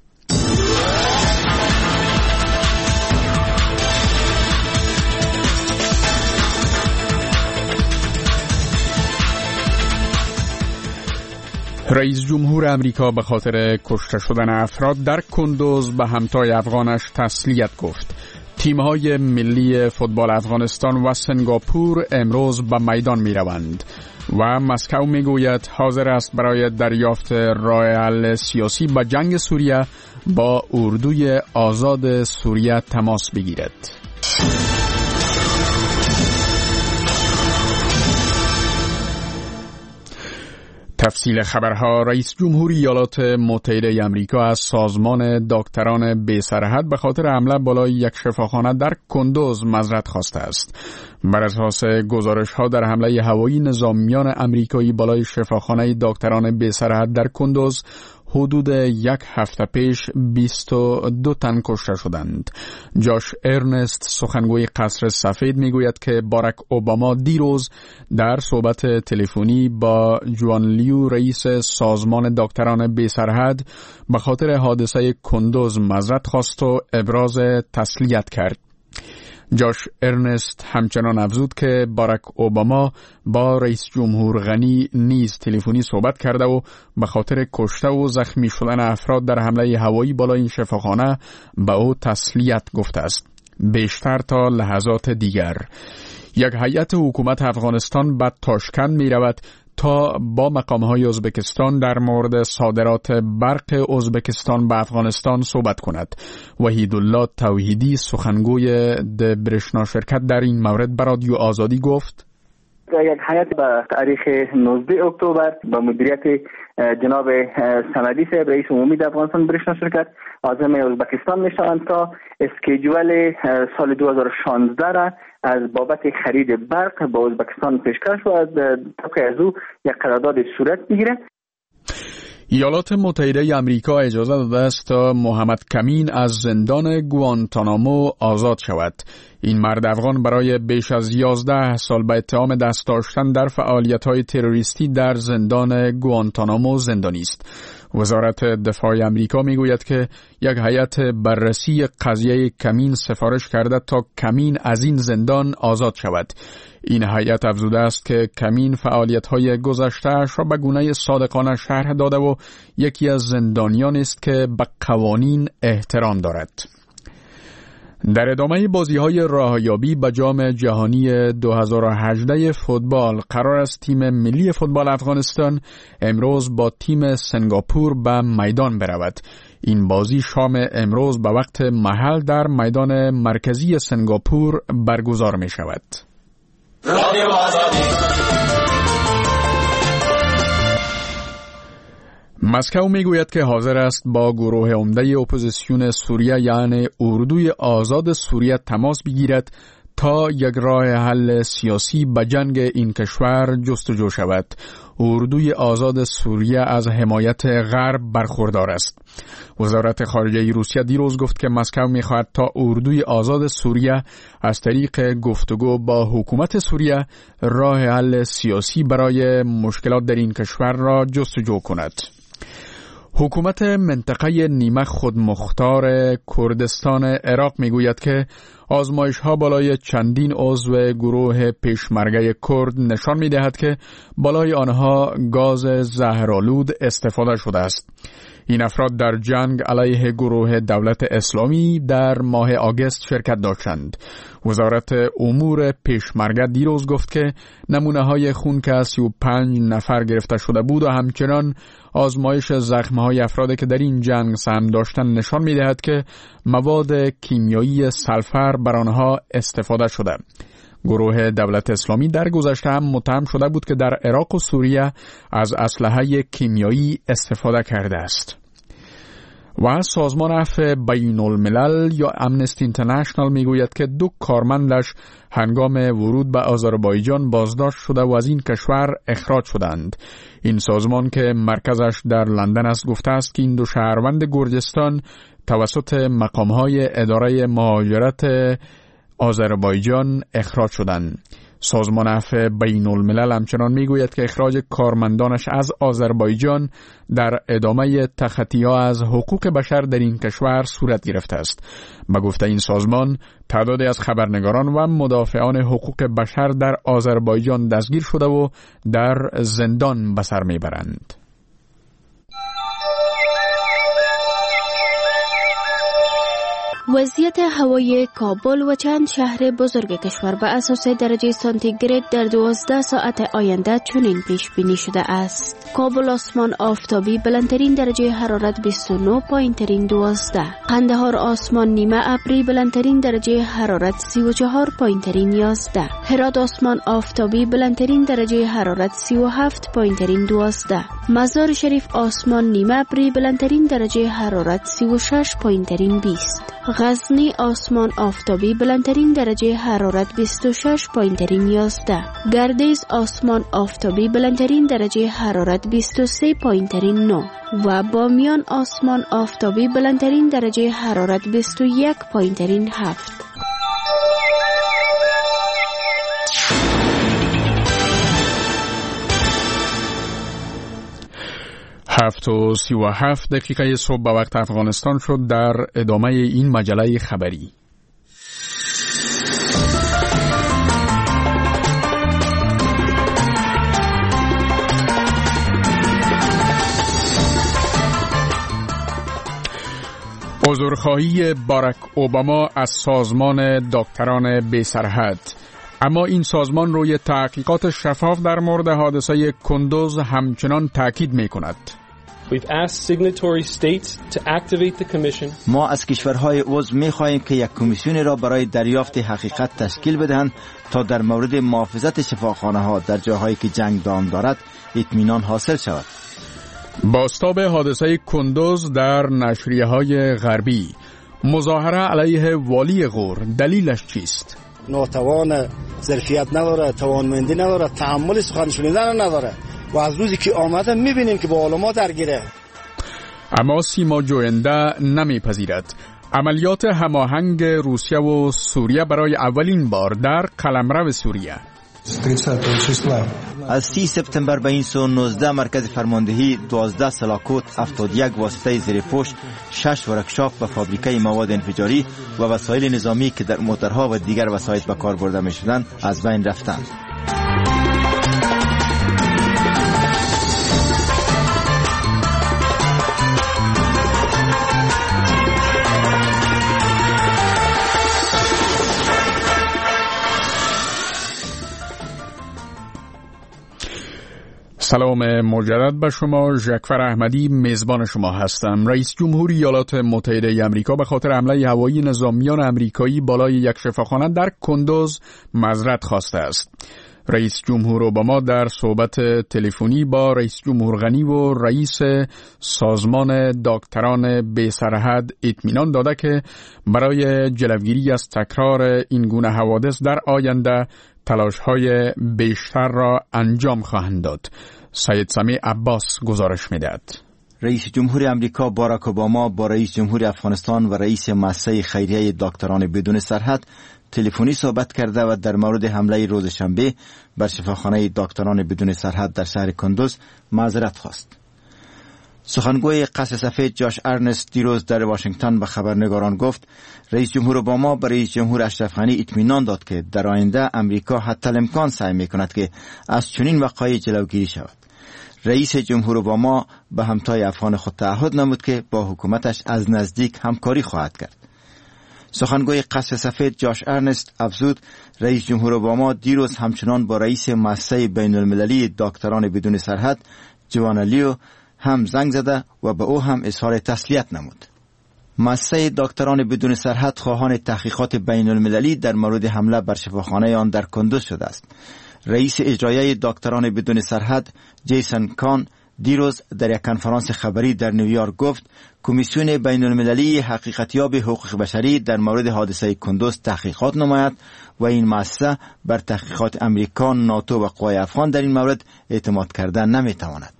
رئیس جمهور امریکا به خاطر کشته شدن افراد در کندوز به همتای افغانش تسلیت گفت. تیم‌های ملی فوتبال افغانستان و سنگاپور امروز به میدان می‌روند و مسکو میگوید حاضر است برای دریافت راه حل سیاسی به جنگ سوریه با اردوی آزاد سوریه تماس بگیرد. تفصیل خبرها. رئیس جمهور ایالات متحده آمریکا از سازمان دکتران بی سرحد به خاطر حمله بالای یک شفاخانه در کندوز معذرت خواسته است. بر اساس گزارش ها در حمله هوایی نظامیان آمریکایی بالای شفاخانه دکتران بی سرحد در کندوز حدود یک هفته پیش بیست و دو تن کشته شدند. جاش ارنست سخنگوی قصر سفید میگوید که باراک اوباما دیروز در صحبت تلفنی با جوان لیو رئیس سازمان دکتران بی سرحد به خاطر حادثه کندوز معذرت خواست و ابراز تسلیت کرد. جاش ارنست همچنان افزود که باراک اوباما با رئیس جمهور غنی نیز تلفنی صحبت کرده و به خاطر کشته و زخمی شدن افراد در حمله هوایی بالای این شفاخانه به او تسلیت گفته است. بیشتر تا لحظات دیگر. یک هیئت حکومت افغانستان به تاشکند می رود تا با مقام‌های ازبکستان در مورد صادرات برق ازبکستان به افغانستان صحبت کند. وحیدالله توحیدی سخنگوی د برشنا شرکت در این مورد به رادیو آزادی گفت: یک هیئت به تاریخ نوزده اکتبر با مدیریت جناب سندی صاحب رئیس عمومی د افغانستان برشنا شرکت عازم ازبکستان میشوند تا اسکیجول سال دو هزار و شانزده را از بابت خرید برق با ازبکستان پیشکش و از طبق از او یک قرارداد صورت بگیرد. ایالات متحده آمریکا اجازه داده است تا محمد کمین از زندان گوانتانامو آزاد شود. این مرد افغان برای بیش از یازده سال به اتهام دست داشتن در فعالیت‌های تروریستی در زندان گوانتانامو زندانی است. وزارت دفاع آمریکا میگوید که یک هیئت بررسی قضیه کمین سفارش کرده تا کمین از این زندان آزاد شود. این هیئت افزوده است که کمین فعالیت‌های گذشته‌اش را به گونه صادقانه شرح داده و یکی از زندانیان است که به قوانین احترام دارد. در ادامه بازی‌های راهیابی به جام جهانی دو هزار و هجده فوتبال قرار است تیم ملی فوتبال افغانستان امروز با تیم سنگاپور به میدان برود. این بازی شام امروز به وقت محل در میدان مرکزی سنگاپور برگزار می شود. مسکو میگوید که حاضر است با گروه عمده اپوزیسیون سوریه یعنی اردوی آزاد سوریه تماس بگیرد تا یک راه حل سیاسی به جنگ این کشور جستجو شود. اردوی آزاد سوریه از حمایت غرب برخوردار است. وزارت خارجه روسیه دیروز گفت که مسکو می‌خواهد تا اردوی آزاد سوریه از طریق گفتگو با حکومت سوریه راه حل سیاسی برای مشکلات در این کشور را جستجو کند. حکومت منطقه نیمه خودمختار کردستان عراق میگوید که آزمایش ها بالای چندین عضو گروه پیشمرگه کرد نشان میدهد که بالای آنها گاز زهرآلود استفاده شده است. این افراد در جنگ علیه گروه دولت اسلامی در ماه آگوست شرکت داشتند. وزارت امور پیشمرگه دیروز گفت که نمونه های خون که از سی و پنج نفر گرفته شده بود و همچنان آزمایش زخم های افرادی که در این جنگ سهم داشتند نشان می دهد که مواد کیمیایی سلفر بر آنها استفاده شده. گروه دولت اسلامی در گذشته هم متهم شده بود که در عراق و سوریه از اسلحه کیمیایی استفاده کرده است. و سازمان عفو بین الملل یا امنستی اینترنشنال میگوید که دو کارمندش هنگام ورود به آذربایجان بازداشت شده و از این کشور اخراج شدند. این سازمان که مرکزش در لندن است گفته است که این دو شهروند گرجستان توسط مقامهای اداره مهاجرت آذربایجان اخراج شدند. سازمان عفو بین الملل همچنان میگوید که اخراج کارمندانش از آذربایجان در ادامه تخطی‌ها از حقوق بشر در این کشور صورت گرفته است. به گفته این سازمان تعدادی از خبرنگاران و مدافعان حقوق بشر در آذربایجان دستگیر شده و در زندان به سر میبرند. وضعیت هوای کابل و چند شهر بزرگ کشور به اساس درجه سانتیگراد در دوازده ساعت آینده چنین پیش بینی شده است. کابل آسمان آفتابی بلندترین درجه حرارت بیست و نه، پایینترین دوازده. قندهار آسمان نیمه ابری بلندترین درجه حرارت سی و چهار، پایینترین یازده. هرات آسمان آفتابی بلندترین درجه حرارت سی و هفت، پایینترین دوازده. مزار شریف آسمان نیمه ابری بلندترین درجه حرارت سی و شش، پایینترین بیست. غزنی آسمان آفتابی بلندترین درجه حرارت بیست و شش، پایینترین یازده. گردیز آسمان آفتابی بلندترین درجه حرارت بیست و سه، پایینترین نه. و بامیان آسمان آفتابی بلندترین درجه حرارت بیست و یک، پایینترین هفت. هفت و سی و هفت دقیقه صبح به وقت افغانستان شد. در ادامه این مجله خبری عذرخواهی باراک اوباما از سازمان دکتران بی سرحد. اما این سازمان روی تحقیقات شفاف در مورد حادثه کندوز همچنان تاکید می کند. We've asked signatory states to activate the commission. ما از کشورهای عضو می‌خواهیم که یک کمیسیون را برای دریافت حقیقت تشکیل بدهند تا در مورد محافظت شفاخانه‌ها در جاهایی که جنگ دام دارد اطمینان حاصل شود. بازتاب حادثه کندوز در نشریه‌های غربی. مظاهره علیه والی غور، دلیلش چیست؟ ناتوان، ظرفیت نداره، توانمندی نداره، تحمل سخن شنیدن نداره و از روزی که آمده میبینیم که با علما درگیره. اما سیما جوینده نمیپذیرد. عملیات هماهنگ روسیه و سوریه برای اولین بار در قلمرو سوریه. از سی سپتامبر به این سو نوزده مرکز فرماندهی، دوازده سلاکوت، هفتاد و یک واسطه زیر پشت، شش ورکشاپ و فابریکه مواد انفجاری و وسایل نظامی که در موترها و دیگر وسایل به کار برده می شدند از بین رفتند. سلام مجدد به شما. ژکفر احمدی میزبان شما هستم. رئیس جمهور ایالات متحده آمریکا به خاطر حمله هوایی نظامیان آمریکایی بالای یک شفاخانه در کندوز معذرت خواسته است. رئیس جمهور اوباما در صحبت تلفنی با رئیس جمهور غنی و رئیس سازمان دکتران بی سرحد اطمینان داده که برای جلوگیری از تکرار این گونه حوادث در آینده تلاش‌های بیشتر را انجام خواهند داد. سید سمی عباس گزارش می‌دهد. رئیس جمهور امریکا باراک اوباما با رئیس جمهور افغانستان و رئیس مؤسسه خیریه دکتران بدون سرحد تلفنی صحبت کرده و در مورد حمله روز شنبه بر شفاخانه دکتران بدون سرحد در شهر کندوز معذرت خواست. سخنگوی قصر سفید جاش ارنست دیروز در واشنگتن به خبرنگاران گفت رئیس جمهور اوباما به رئیس جمهور اشرف غنی اطمینان داد که در آینده امریکا حتی امکان سعی میکند که از چنین وقایع جلوگیری شود. رئیس جمهور اوباما به همتای افغان خود تعهد نمود که با حکومتش از نزدیک همکاری خواهد کرد. سخنگوی قصر سفید جاش ارنست افزود رئیس جمهور اوباما دیروز همچنان با رئیس مؤسسه بین المللی دکتران بدون سرحد جوانا لیو هم زنگ زده و به او هم اظهار تسلیت نمود. مؤسسه دکتران بدون سرحد خواهان تحقیقات بین المللی در مورد حمله بر شفاخانه آن در کندوز شده است. رئیس اجرایی دکتران بدون سرحد جیسون کان دیروز در یک کنفرانس خبری در نیویورک گفت کمیسیون بین المللی حقیقتیاب حقوق بشری در مورد حادثه کندوز تحقیقات نماید و این مؤسسه بر تحقیقات امریکا، ناتو و قوای افغان در این مورد اعتماد کردن نمیتواند.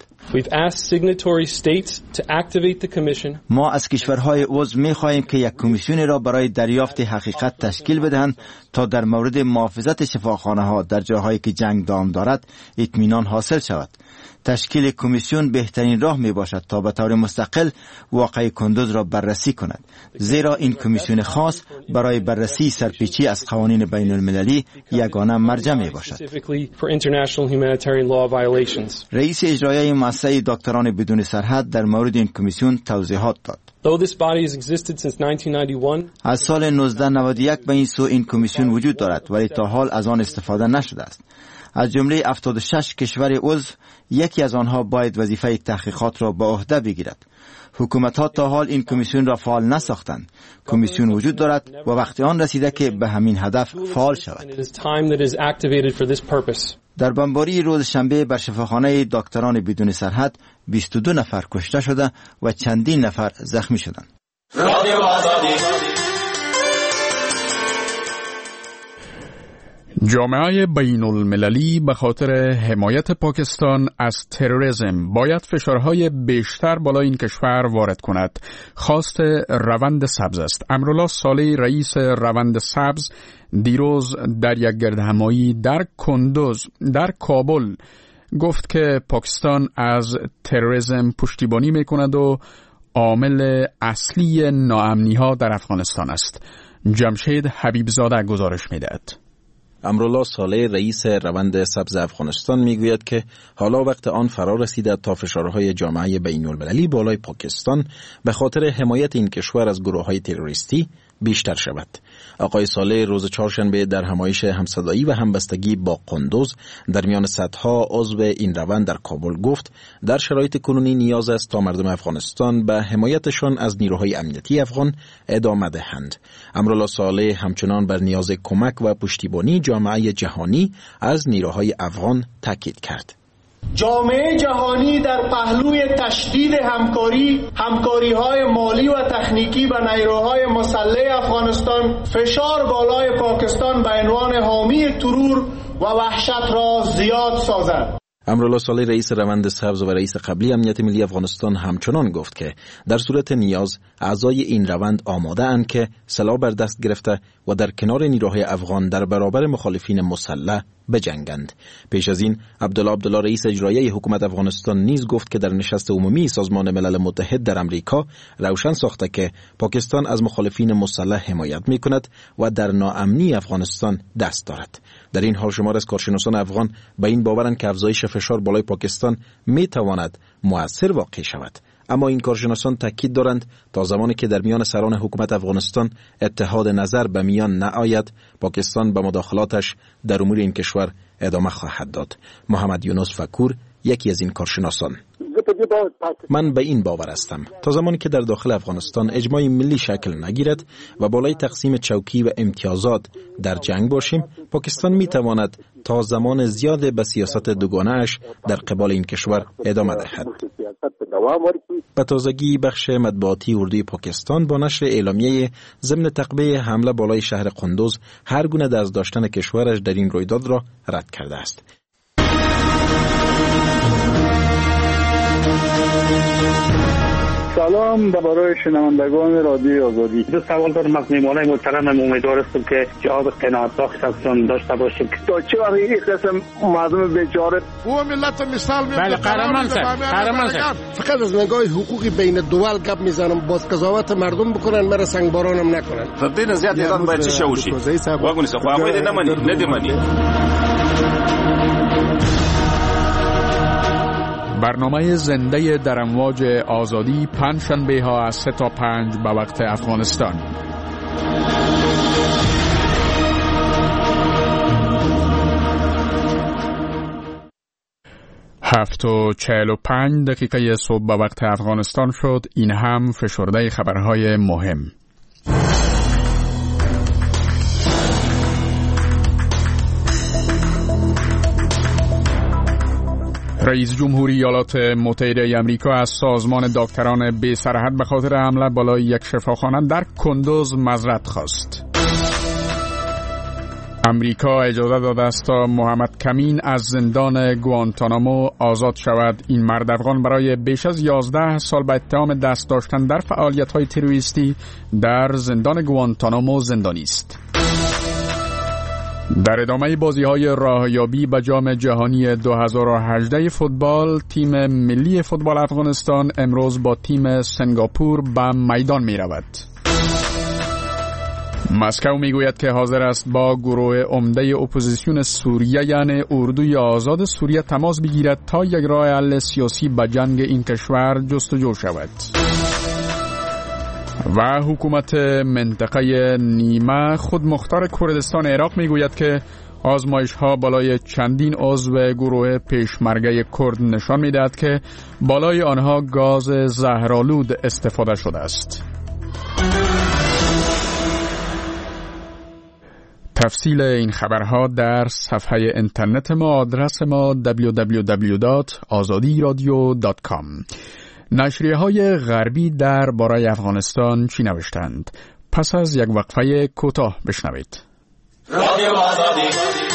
ما از کشورهای عضو می خواهیم که یک کمیسیون را برای دریافت حقیقت تشکیل بدهند تا در مورد محافظت شفاخانه ها در جاهایی که جنگ دام دارد اطمینان حاصل شود. تشکیل کمیسیون بهترین راه می باشد تا به طور مستقل واقعه کندوز را بررسی کند، زیرا این کمیسیون خاص برای بررسی سرپیچی از قوانین بین المللی یگانه مرجع می باشد. رئیس اجرایی مؤسسه دکتران بدون سرحد در مورد این کمیسیون توضیحات داد. از سال نوزده نود و یک به این سو این کمیسیون وجود دارد ولی تا حال از آن استفاده نشده است. از جمله هفتاد و شش کشور عضو یکی از آنها باید وظیفه تحقیقات را به عهده بگیرد. حکومت‌ها تا حال این کمیسیون را فعال نساختند. کمیسیون وجود دارد و وقت آن رسیده که به همین هدف فعال شود. در بمباری روز شنبه بر شفاخانه دکتران بدون سرحد بیست و دو نفر کشته شده و چندین نفر زخمی شدند. جامعه بین المللی به خاطر حمایت پاکستان از تروریسم باید فشارهای بیشتر بالای این کشور وارد کند. خواست روند سبز است. امرالله صالح رئیس روند سبز دیروز در یک گردهمایی در کندوز در کابل گفت که پاکستان از تروریسم پشتیبانی میکند و عامل اصلی ناامنی ها در افغانستان است. جمشید حبیبزاده گزارش میدهد. امرالله صالح رئیس روند سبز افغانستان میگوید که حالا وقت آن فرا رسیده تا فشارهای جامعه بین المللی بالای پاکستان به خاطر حمایت این کشور از گروه‌های تروریستی بیشتر شود. آقای صالح روز چهارشنبه در همایش همصدایی و همبستگی با کندوز در میان صدها عضو این روند در کابل گفت در شرایط کنونی نیاز است تا مردم افغانستان به حمایتشان از نیروهای امنیتی افغان ادامه دهند. امرالله صالح همچنان بر نیاز کمک و پشتیبانی جامعه جهانی از نیروهای افغان تاکید کرد. جامعه جهانی در پهلوی تشدید همکاری، همکاری‌های مالی و تکنیکی و نیروهای مسلح افغانستان فشار بالای پاکستان به عنوان حامی ترور و وحشت را زیاد سازد. امرالله صالح رئیس روند سبز و رئیس قبلی امنیت ملی افغانستان همچنان گفت که در صورت نیاز اعضای این روند آماده اند که سلاح بر دست گرفته و در کنار نیروهای افغان در برابر مخالفین مسلح بجنگند. پیش از این عبدالله عبدالله رئیس اجرایی حکومت افغانستان نیز گفت که در نشست عمومی سازمان ملل متحد در امریکا روشن ساخته که پاکستان از مخالفین مسلح حمایت می‌کند و در ناامنی افغانستان دست دارد. در این حال شمار از کارشناسان افغان به این باورند که افزایش فشار بالای پاکستان می‌تواند مؤثر واقع شود. اما این کارشناسان تاکید دارند تا زمانی که در میان سران حکومت افغانستان اتحاد نظر به میان نآید، پاکستان به مداخلاتش در امور این کشور ادامه خواهد داد. محمد یونس فکور یکی از این کارشناسان: من به این باور هستم تا زمانی که در داخل افغانستان اجماع ملی شکل نگیرد و بالای تقسیم چوکی و امتیازات در جنگ باشیم، پاکستان می تواند تا زمان زیاد به سیاست دوگانه اش در قبال این کشور ادامه دهد. به تازگی بخش مطبوعاتی اردوی پاکستان با نشر اعلامیه ضمن تعقیب حمله بالای شهر قندوز هر گونه دست داشتن کشورش در این رویداد را رد کرده است. سلام برای شنوندگان رادیو آزادی. دو سوال دارم از میهمانای محترم. امیدوار هستم که جواب قناعت بخشتون داشته باشید. تا چه وقتی این قسم مردم بیچاره او ملت مثال میاد. بله قهرمان صاحب، قهرمان صاحب. فقط از نگاه حقوقی بین دول گپ میزنم، باز قضاوت مردم بکنن، مرا سنگبارانم نکنن. فدین زیاد ایران باید چی شوشی؟ واگونی سه خو هغه نه منی، نه دی منی. برنامه زنده در امواج آزادی پنجشنبه ها از سه تا پنج به وقت افغانستان. هفت و چهل و پنج دقیقه صبح به وقت افغانستان شد. این هم فشرده خبرهای مهم. رئیس جمهوری ایالات متحده آمریکا از سازمان دکتران بی سرحد به خاطر حمله بالای یک شفاخانه در کندوز معذرت خواست. آمریکا اجازه داده است تا محمد کمین از زندان گوانتانامو آزاد شود. این مرد افغان برای بیش از یازده سال به اتهام دست داشتن در فعالیت‌های تروریستی در زندان گوانتانامو زندانی است. در ادامه بازی‌های راهیابی به جام جهانی دو هزار و هجده فوتبال، تیم ملی فوتبال افغانستان امروز با تیم سنگاپور به میدان می‌رود. مسکو میگوید که حاضر است با گروه عمده اپوزیسیون سوریه یعنی اردوی آزاد سوریه تماس بگیرد تا یک راه حل سیاسی به جنگ این کشور جستجو شود. و حکومت منطقه نیمه خود مختار کردستان عراق میگوید که آزمایش ها بالای چندین عضو گروه پیشمرگه کرد نشان میدهد که بالای آنها گاز زهرآلود استفاده شده است. تفصیل این خبرها در صفحه اینترنت ما، آدرس ما دبلیو دبلیو دبلیو دات آزادی رادیو دات کام. نشریه های غربی در باره افغانستان چی نوشتند؟ پس از یک وقفه کوتاه بشنوید. رادیو آزادی.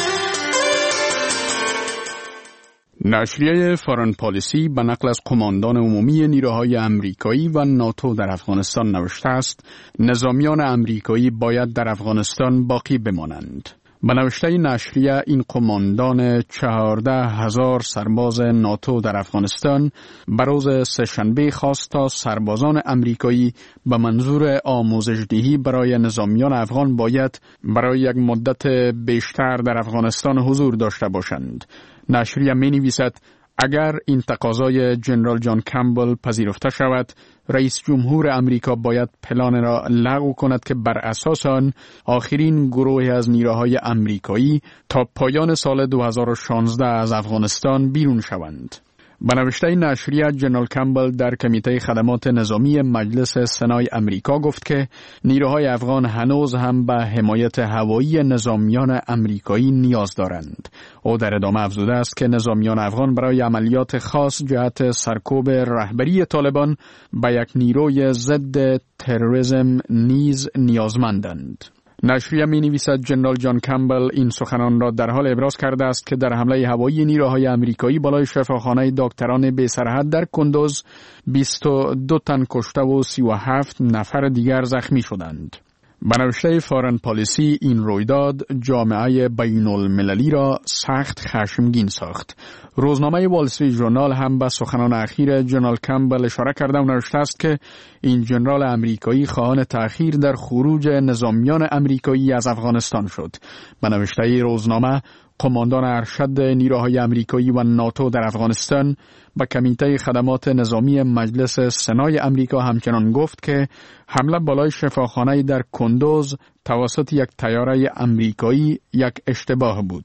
نشریه فارن پالیسی به نقل از قماندان عمومی نیروهای امریکایی و ناتو در افغانستان نوشته است نظامیان امریکایی باید در افغانستان باقی بمانند. به نوشته نشریه این قماندان چهارده هزار سرباز ناتو در افغانستان به روز سه‌شنبه خواست تا سربازان امریکایی به منظور آموزش دهی برای نظامیان افغان باید برای یک مدت بیشتر در افغانستان حضور داشته باشند. نشریه می نویسد اگر این تقاضای جنرال جان کمبل پذیرفته شود، رئیس جمهور امریکا باید پلان را لغو کند که بر اساس آن آخرین گروهی از نیروهای امریکایی تا پایان سال دو هزار و شانزده از افغانستان بیرون شوند. به نوشته نشریه جنرال کمبل در کمیته خدمات نظامی مجلس سنای امریکا گفت که نیروهای افغان هنوز هم به حمایت هوایی نظامیان امریکایی نیاز دارند. او در ادامه افزوده است که نظامیان افغان برای عملیات خاص جهت سرکوب رهبری طالبان به یک نیروی ضد تروریسم نیز نیازمندند. نشریه می نویسد جنرال جان کمبل این سخنان را در حال ابراز کرده است که در حمله هوایی نیروهای امریکایی بالای شفاخانه دکتران بی سرحد در کندوز بیست و دو تن کشته و سی و هفت نفر دیگر زخمی شدند. به نوشته فارن پالیسی این رویداد جامعه بین المللی را سخت خشمگین ساخت. روزنامه وال استریت ژورنال هم به سخنان اخیر جنرال کمبل اشاره کرده و نوشته است که این جنرال امریکایی خواهان تأخیر در خروج نظامیان امریکایی از افغانستان شد. به نوشته روزنامه قماندان ارشد نیروهای امریکایی و ناتو در افغانستان به کمیته خدمات نظامی مجلس سنای امریکا همچنان گفت که حمله بالای شفاخانه در کندوز توسط یک طیاره امریکایی یک اشتباه بود.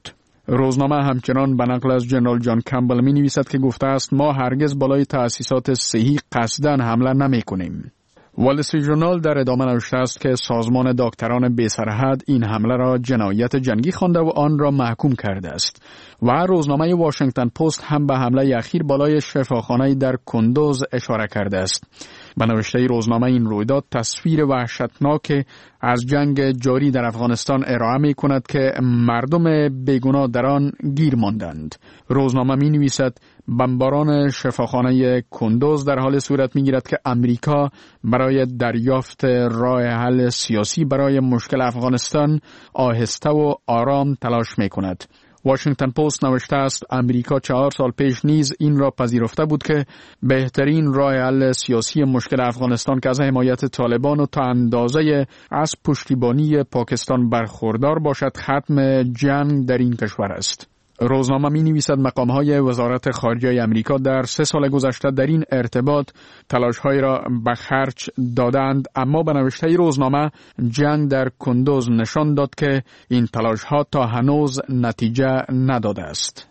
روزنامه همچنان به نقل از جنرال جان کمبل می نویسد که گفته است ما هرگز بالای تأسیسات صحی قصداً حمله نمی کنیم. وال استریت ژورنال در ادامه نوشته است که سازمان دکتران بی سرحد این حمله را جنایت جنگی خوانده و آن را محکوم کرده است و روزنامه واشنگتن پست هم به حمله اخیر بالای شفاخانه در کندوز اشاره کرده است. به نوشته روزنامه این رویداد تصویر وحشتناک از جنگ جاری در افغانستان ارائه می کند که مردم بیگناه در آن گیر ماندند. روزنامه می نویسد بمباران شفاخانه کندوز در حال صورت می گیرد که امریکا برای دریافت راه حل سیاسی برای مشکل افغانستان آهسته و آرام تلاش می کند. واشنگتن پست نوشته است امریکا چهار سال پیش نیز این را پذیرفته بود که بهترین راه حل سیاسی مشکل افغانستان که از حمایت طالبان و تا اندازه از پشتیبانی پاکستان برخوردار باشد ختم جنگ در این کشور است. روزنامه می نویسد مقام‌های وزارت خارجه امریکا در سه سال گذشته در این ارتباط تلاش‌های را به خرج دادند، اما به نوشته روزنامه جنگ در کندوز نشان داد که این تلاش‌ها تا هنوز نتیجه نداده است.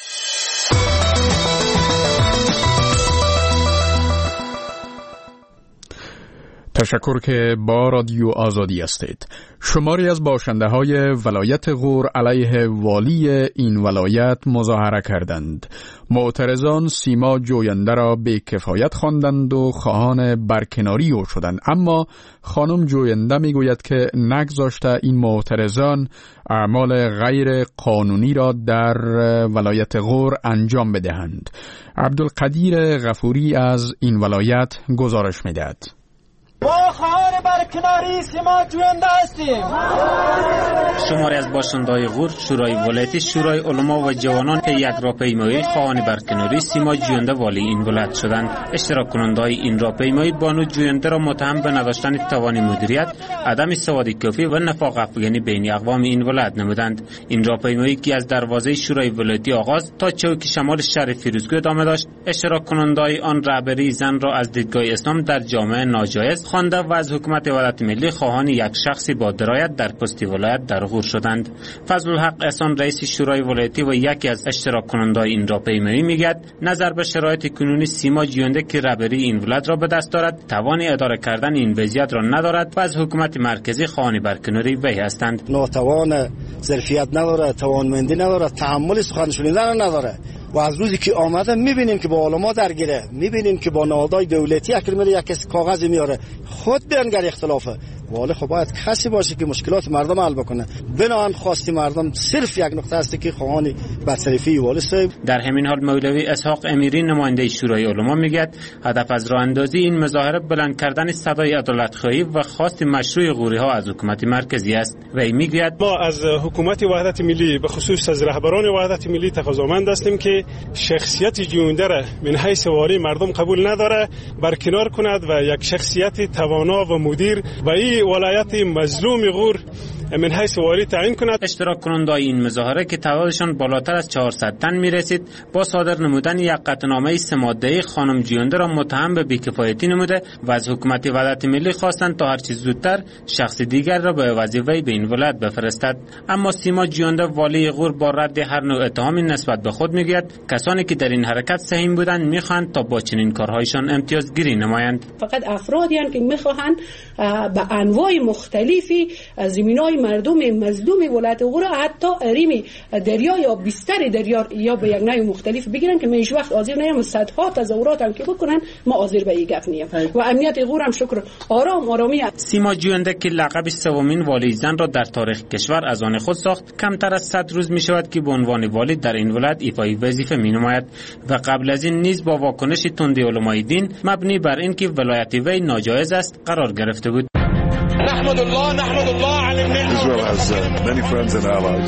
تشکر که با رادیو آزادی هستید. شماری از باشنده های ولایت غور علیه والی این ولایت مظاهره کردند. معترضان سیما جوینده را به کفایت خواندند و خواهان برکناری او شدند، اما خانم جوینده می گوید که نگذاشته این معترضان اعمال غیر قانونی را در ولایت غور انجام بدهند. عبدالقدیر غفوری از این ولایت گزارش می دهد. ما خواهان برکناری سیما جوینده هستیم. شماری از باشنده‌های غور، شورای ولایتی، شورای علما و جوانان که یک راهپیمایی خواهان برکناری سیما جوینده والی این ولایت شدند. اشتراک کننده‌های این راهپیمایی بانو جوینده را متهم به نداشتن توان مدیریت، عدم سواد کافی و نفاق افغانی بین اقوام این ولایت نمودند. این راهپیمایی که از دروازه شورای ولایتی آغاز تا چوک شمال شهر فیروزکوه ادامه داشت، اشتراک کننده‌های آن رهبری زن را از دیدگاه اسلام در جامعه ناجایز خوانده و از حکومت وحدت ملی خواهان یک شخصی با درایت در پست ولایت در غور شدند. فضل الحق احسان رئیس شورای ولایتی و یکی از اشتراک کننده‌های این راهپیمایی میگوید نظر به شرایط کنونی سیما جوینده که رهبری این ولایت را به دست دارد، توان اداره کردن این وضعیت را ندارد و از حکومت مرکزی خواهان برکناری وی هستند. ناتوان، ظرفیت نداره، توانمندی نداره، تحمل سخن شنیدن نداره و از روزی که آمده میبینیم که با علما درگیره، میبینیم که با نهادهای دولتی اگر میره یک کسی کاغذ میاره خود بیانگر اختلافه. ولی خب باید کسی باشه که مشکلات مردم حل بکنه. بنابراین خواستی مردم صرف یک نقطه است که خواهان برطرفی والی صاحب. در همین حال مولوی اسحاق امیری نماینده شورای علما میگه هدف از راه اندازی این مظاهره بلند کردن صدای عدالت‌خواهی و خواست مشروع غوری‌ها از حکومت مرکزی است. وی میگه ما از حکومت وحدت ملی به خصوص از رهبران وحدت ملی تقاضامند هستیم که شخصیت جوینده را من حیث والی مردم قبول نداره، برکنار کند و یک شخصیت توانا و مدیر و این ولایت مظلوم غور من حیث والی تعیین کند. اشتراک کننده این مظاهره که تعدادشان بالاتر از چهارصد تن میرسید با صادر نمودن یک قطعنامه سه ماده‌ای خانم جوینده را متهم به بی‌کفایتی نموده و از حکومت وحدت ملی خواستند تا هر چیز زودتر شخص دیگر را به وظیفه به این ولایت بفرستد. اما سیما جوینده والی غور با رد هر نوع اتهامی نسبت به خود میگوید کسانی که در این حرکت سهیم بودند میخواهند تا با چنین کارهایشان امتیازگیری نمایند. فقط افرادی هستند که میخواهند به انواع مختلفی زمینای مردم مظلوم ولایت غور حتی ریم دریا یا بستر دریا یا به یک نوع مختلف بگیرن که من هیچ وقت حاضر نیم صدها تظاهرات هم که بکنن ما حاضر به این گپ نیم و امنیت غور هم شکر آرام آرامی. سیما جوینده که لقب سومین والی زن را در تاریخ کشور از آن خود ساخت، کمتر از صد روز می شود که به عنوان والی در این ولایت ایفای وظیفه می نماید و قبل از این نیز با واکنش تند علمای دین مبنی بر اینکه ولایت وی ناجایز است قرار گرفته بود. نحمد الله نحمد الله على النعمة. Israel has uh, many friends and allies.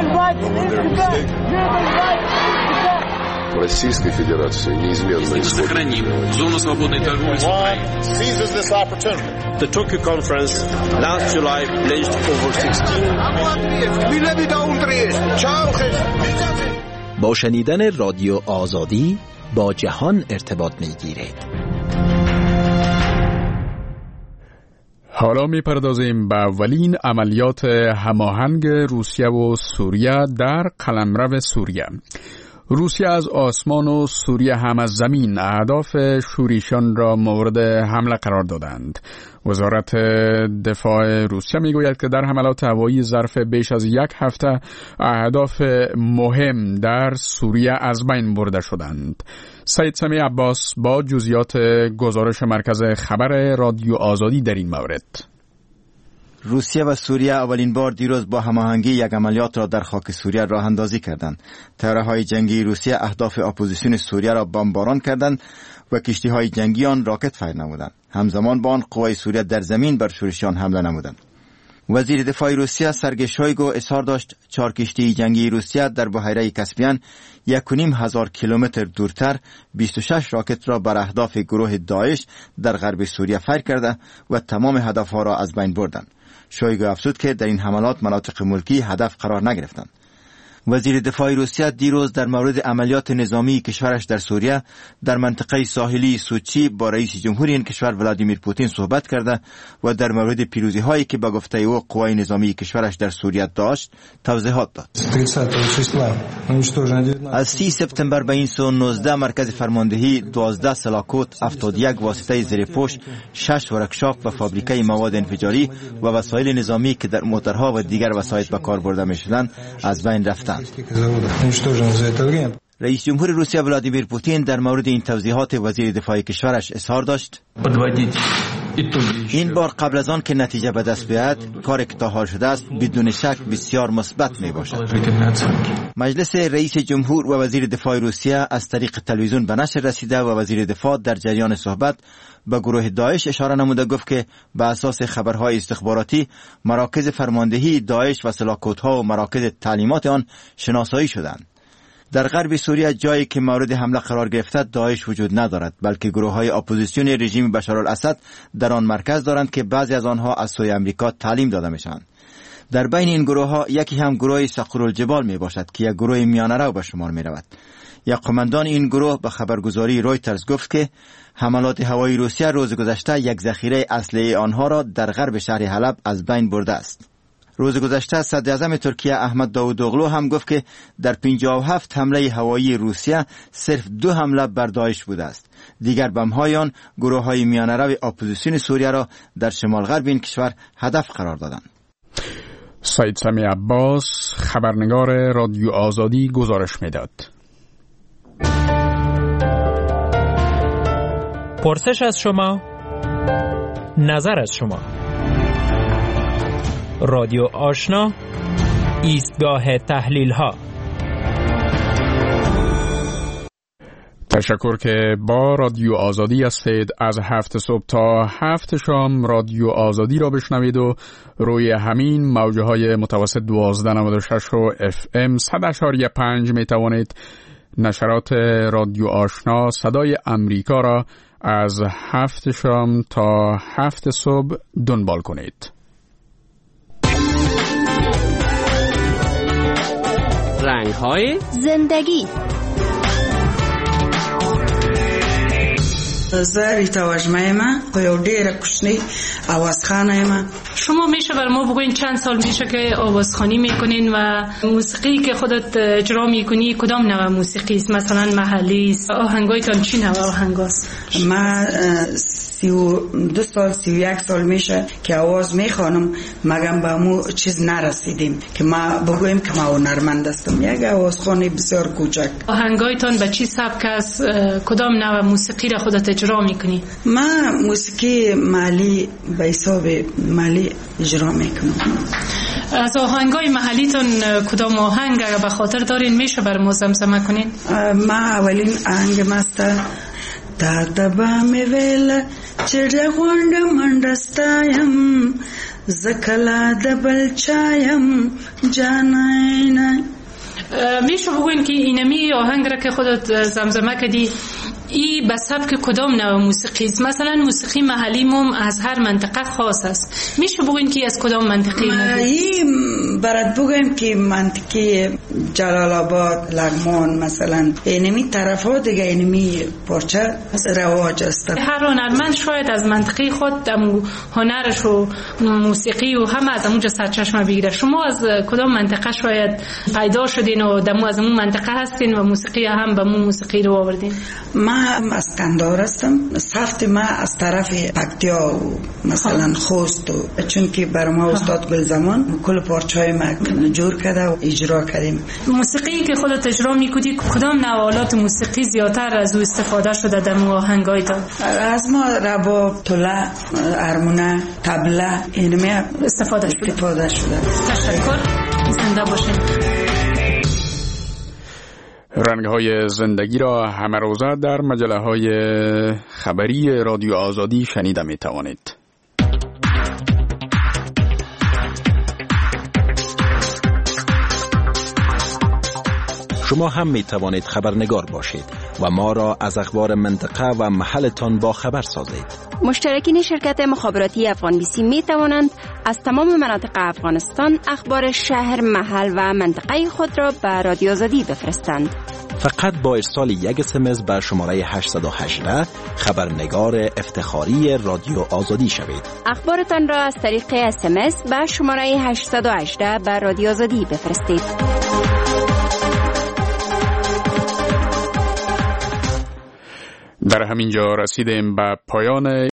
Российской Федерации неизменно исходит. Зону свободной торговли с Украиной. Seizes this opportunity. The Tokyo conference last July pledged over sixteen. با شنیدن رادیو آزادی با جهان ارتباط می‌گیرید. حالا میپردازیم به اولین عملیات هماهنگ روسیه و سوریه در قلمرو سوریه. روسیه از آسمان و سوریه هم از زمین اهداف شوریشان را مورد حمله قرار دادند. وزارت دفاع روسیه میگوید که در حملات هوایی ظرف بیش از یک هفته اهداف مهم در سوریه از بین برده شدند. سید سمی عباس با جزئیات گزارش مرکز خبر رادیو آزادی در این مورد. روسیه و سوریه اولین بار دیروز با هماهنگی یک عملیات را در خاک سوریه راه اندازی کردند. طیاره‌های جنگی روسیه اهداف اپوزیسیون سوریه را بمباران کردند و کشتی‌های جنگی آن راکت فیر نمودند. همزمان با آن قوای سوریه در زمین بر شورشیان حمله نمودند. وزیر دفاع روسیه سرگئی شویگو اظهار داشت چهار کشتی جنگی روسیه در بحیره کاسپیان یک و نیم هزار کیلومتر دورتر بیست و شش راکت را بر اهداف گروه داعش در غرب سوریه فیر کرده و تمام هدفها را از بین بردند. شویگو افزود که در این حملات مناطق ملکی هدف قرار نگرفتند. وزیر دفاع روسیه دیروز در مورد عملیات نظامی کشورش در سوریه در منطقه ساحلی سوچی با رئیس جمهوری این کشور ولادیمیر پوتین صحبت کرده و در مورد پیروزی هایی که به گفته او قوای نظامی کشورش در سوریه داشت توضیحات داد. از سی سپتامبر به این سو نوزده مرکز فرماندهی، دوازده سلاکوت، هفتاد و یک واسطه زیر پوش، شش ورکشاپ و فابریکه مواد انفجاری و وسایل نظامی که در موترها و دیگر وسایل به کار برده می‌شدند از بین رفتند. رئیس جمهور روسیه ولادیمیر پوتین در مورد این توضیحات وزیر دفاع کشورش اظهار داشت این بار قبل از آن که نتیجه به دست بیاید کار که تا حال شده است بدون شک بسیار مثبت می باشد. مجلس رئیس جمهور و وزیر دفاع روسیه از طریق تلویزیون به نشر رسیده و وزیر دفاع در جریان صحبت به گروه داعش اشاره نموده گفت که به اساس خبرهای استخباراتی مراکز فرماندهی داعش و سلاکوت‌ها و مراکز تعلیمات آن شناسایی شدند. در غرب سوریه جایی که مورد حمله قرار گرفته داعش وجود ندارد، بلکه گروه‌های اپوزیسیون رژیم بشارالاسد در آن مرکز دارند که بعضی از آنها از سوی آمریکا تعلیم داده میشوند. در بین این گروه‌ها یکی هم گروه صقرالجبال می باشد که یک گروه میانه‌رو به شمار می رود. یک قماندان این گروه به خبرگزاری رویترز گفت که حملات هوایی روسیه روز گذشته یک ذخیره اسلحه آنها را در غرب شهر حلب از بین برده است. روز گذشته صدر اعظم ترکیه احمد داوودوغلو هم گفت که در پنجاه و هفت حمله هوایی روسیه صرف دو حمله بر داعش بوده است. دیگر بم‌های آن گروه‌های میانه‌رو اپوزیسیون سوریه را در شمال غرب این کشور هدف قرار دادند. سید سمی عباس خبرنگار رادیو آزادی گزارش میداد. پرسش از شما، نظر از شما. رادیو آشنا، ایستگاه تحلیل ها. تشکر که با رادیو آزادی هستید. از هفت صبح تا هفت شام رادیو آزادی را بشنوید و روی همین موجه های متوسط دوازده نود و شش و اف ام صد اشاری پنج می توانید نشرات رادیو آشنا صدای امریکا را از هفت شام تا هفت صبح دنبال کنید. رنگ‌های زندگی. زه ریتا وژمه ما خو یو ډیره کوچنی آوازخانه ما. شما میشه بر ما بگوین چند سال میشه که آوازخوانی میکنین و موسیقی که خودت اجرا میکنی کدام نوع موسیقی است؟ مثلا محلی است؟ آهنگایتان چی نوع آهنگاست؟ ما سی و دو سال سی و یک سال میشه که آواز میخوانم مگم به مو چیز نرسیدیم که ما بگویم که ما هنرمند هستم. یک آوازخوانی بسیار کوچک. آهنگایتان به چی سبک است؟ کدام نوع موسیقی را خودت اجرا میکنی؟ ما موسیقی محلی به حساب محلی اجرا میکنم. از آهنگای محلیتون کدام آهنگ اگر به خاطر دارین میشه بر ما زمزمه کنین؟ ما اولین آهنگ ماسته تا دبا می ویل چې غونډ منډستایم زکلا دبل چایم جاناینا. میشه بگوین که اینمی آهنگ را که خودت زمزمه کردی ای به سبک کدام نوع موسیقی است؟ مثلا موسیقی محلی مم از هر منطقه خاص است. میشه بگوین که از کدام منطقه؟ ای برات بگم که منطقه جلال آباد، لغمان مثلا اینمی طرف ها دیگه اینمی پارچه رواج است. هر هنرمند شاید از منطقه خود دمو هنرش و موسیقی و همه از اونجا سرچشمه بگیره. شما از کدام منطقه شاید پیدا شدین و دمو از اون منطقه هستین و موسیقی هم به مو موسیقی رو آوردین؟ من از قندهار هستم. سخت ما از طرف پکتیا و مثلا خوست و چون که بر ما استاد گلزمان کل پارچه‌های ما جور کرده و اجرا کردیم. موسیقی که خودت اجرا می‌کنی کدام نوع آلات موسیقی زیاتر از او استفاده شده در آهنگایتان؟ از ما رباب، طله، ارمونه، طبله اینمی استفاده شده. استفاده شده. تشکر. زنده باشین. رنگ‌های زندگی را همه روزه در مجله‌های خبری رادیو آزادی شنیده می‌توانید. شما هم می توانید خبرنگار باشید و ما را از اخبار منطقه و محلتان با خبر سازید. مشترکین شرکت مخابراتی افغان بی سی می توانند از تمام مناطق افغانستان اخبار شهر، محل و منطقه خود را به رادیو آزادی بفرستند. فقط با ارسال یک اس ام اس به شماره هشت یک هشت خبرنگار افتخاری رادیو آزادی شوید. اخبارتان را از طریق اس ام اس به شماره هشت یک هشت به رادیو آزادی بفرستید. در همین جا رسیدیم به پایان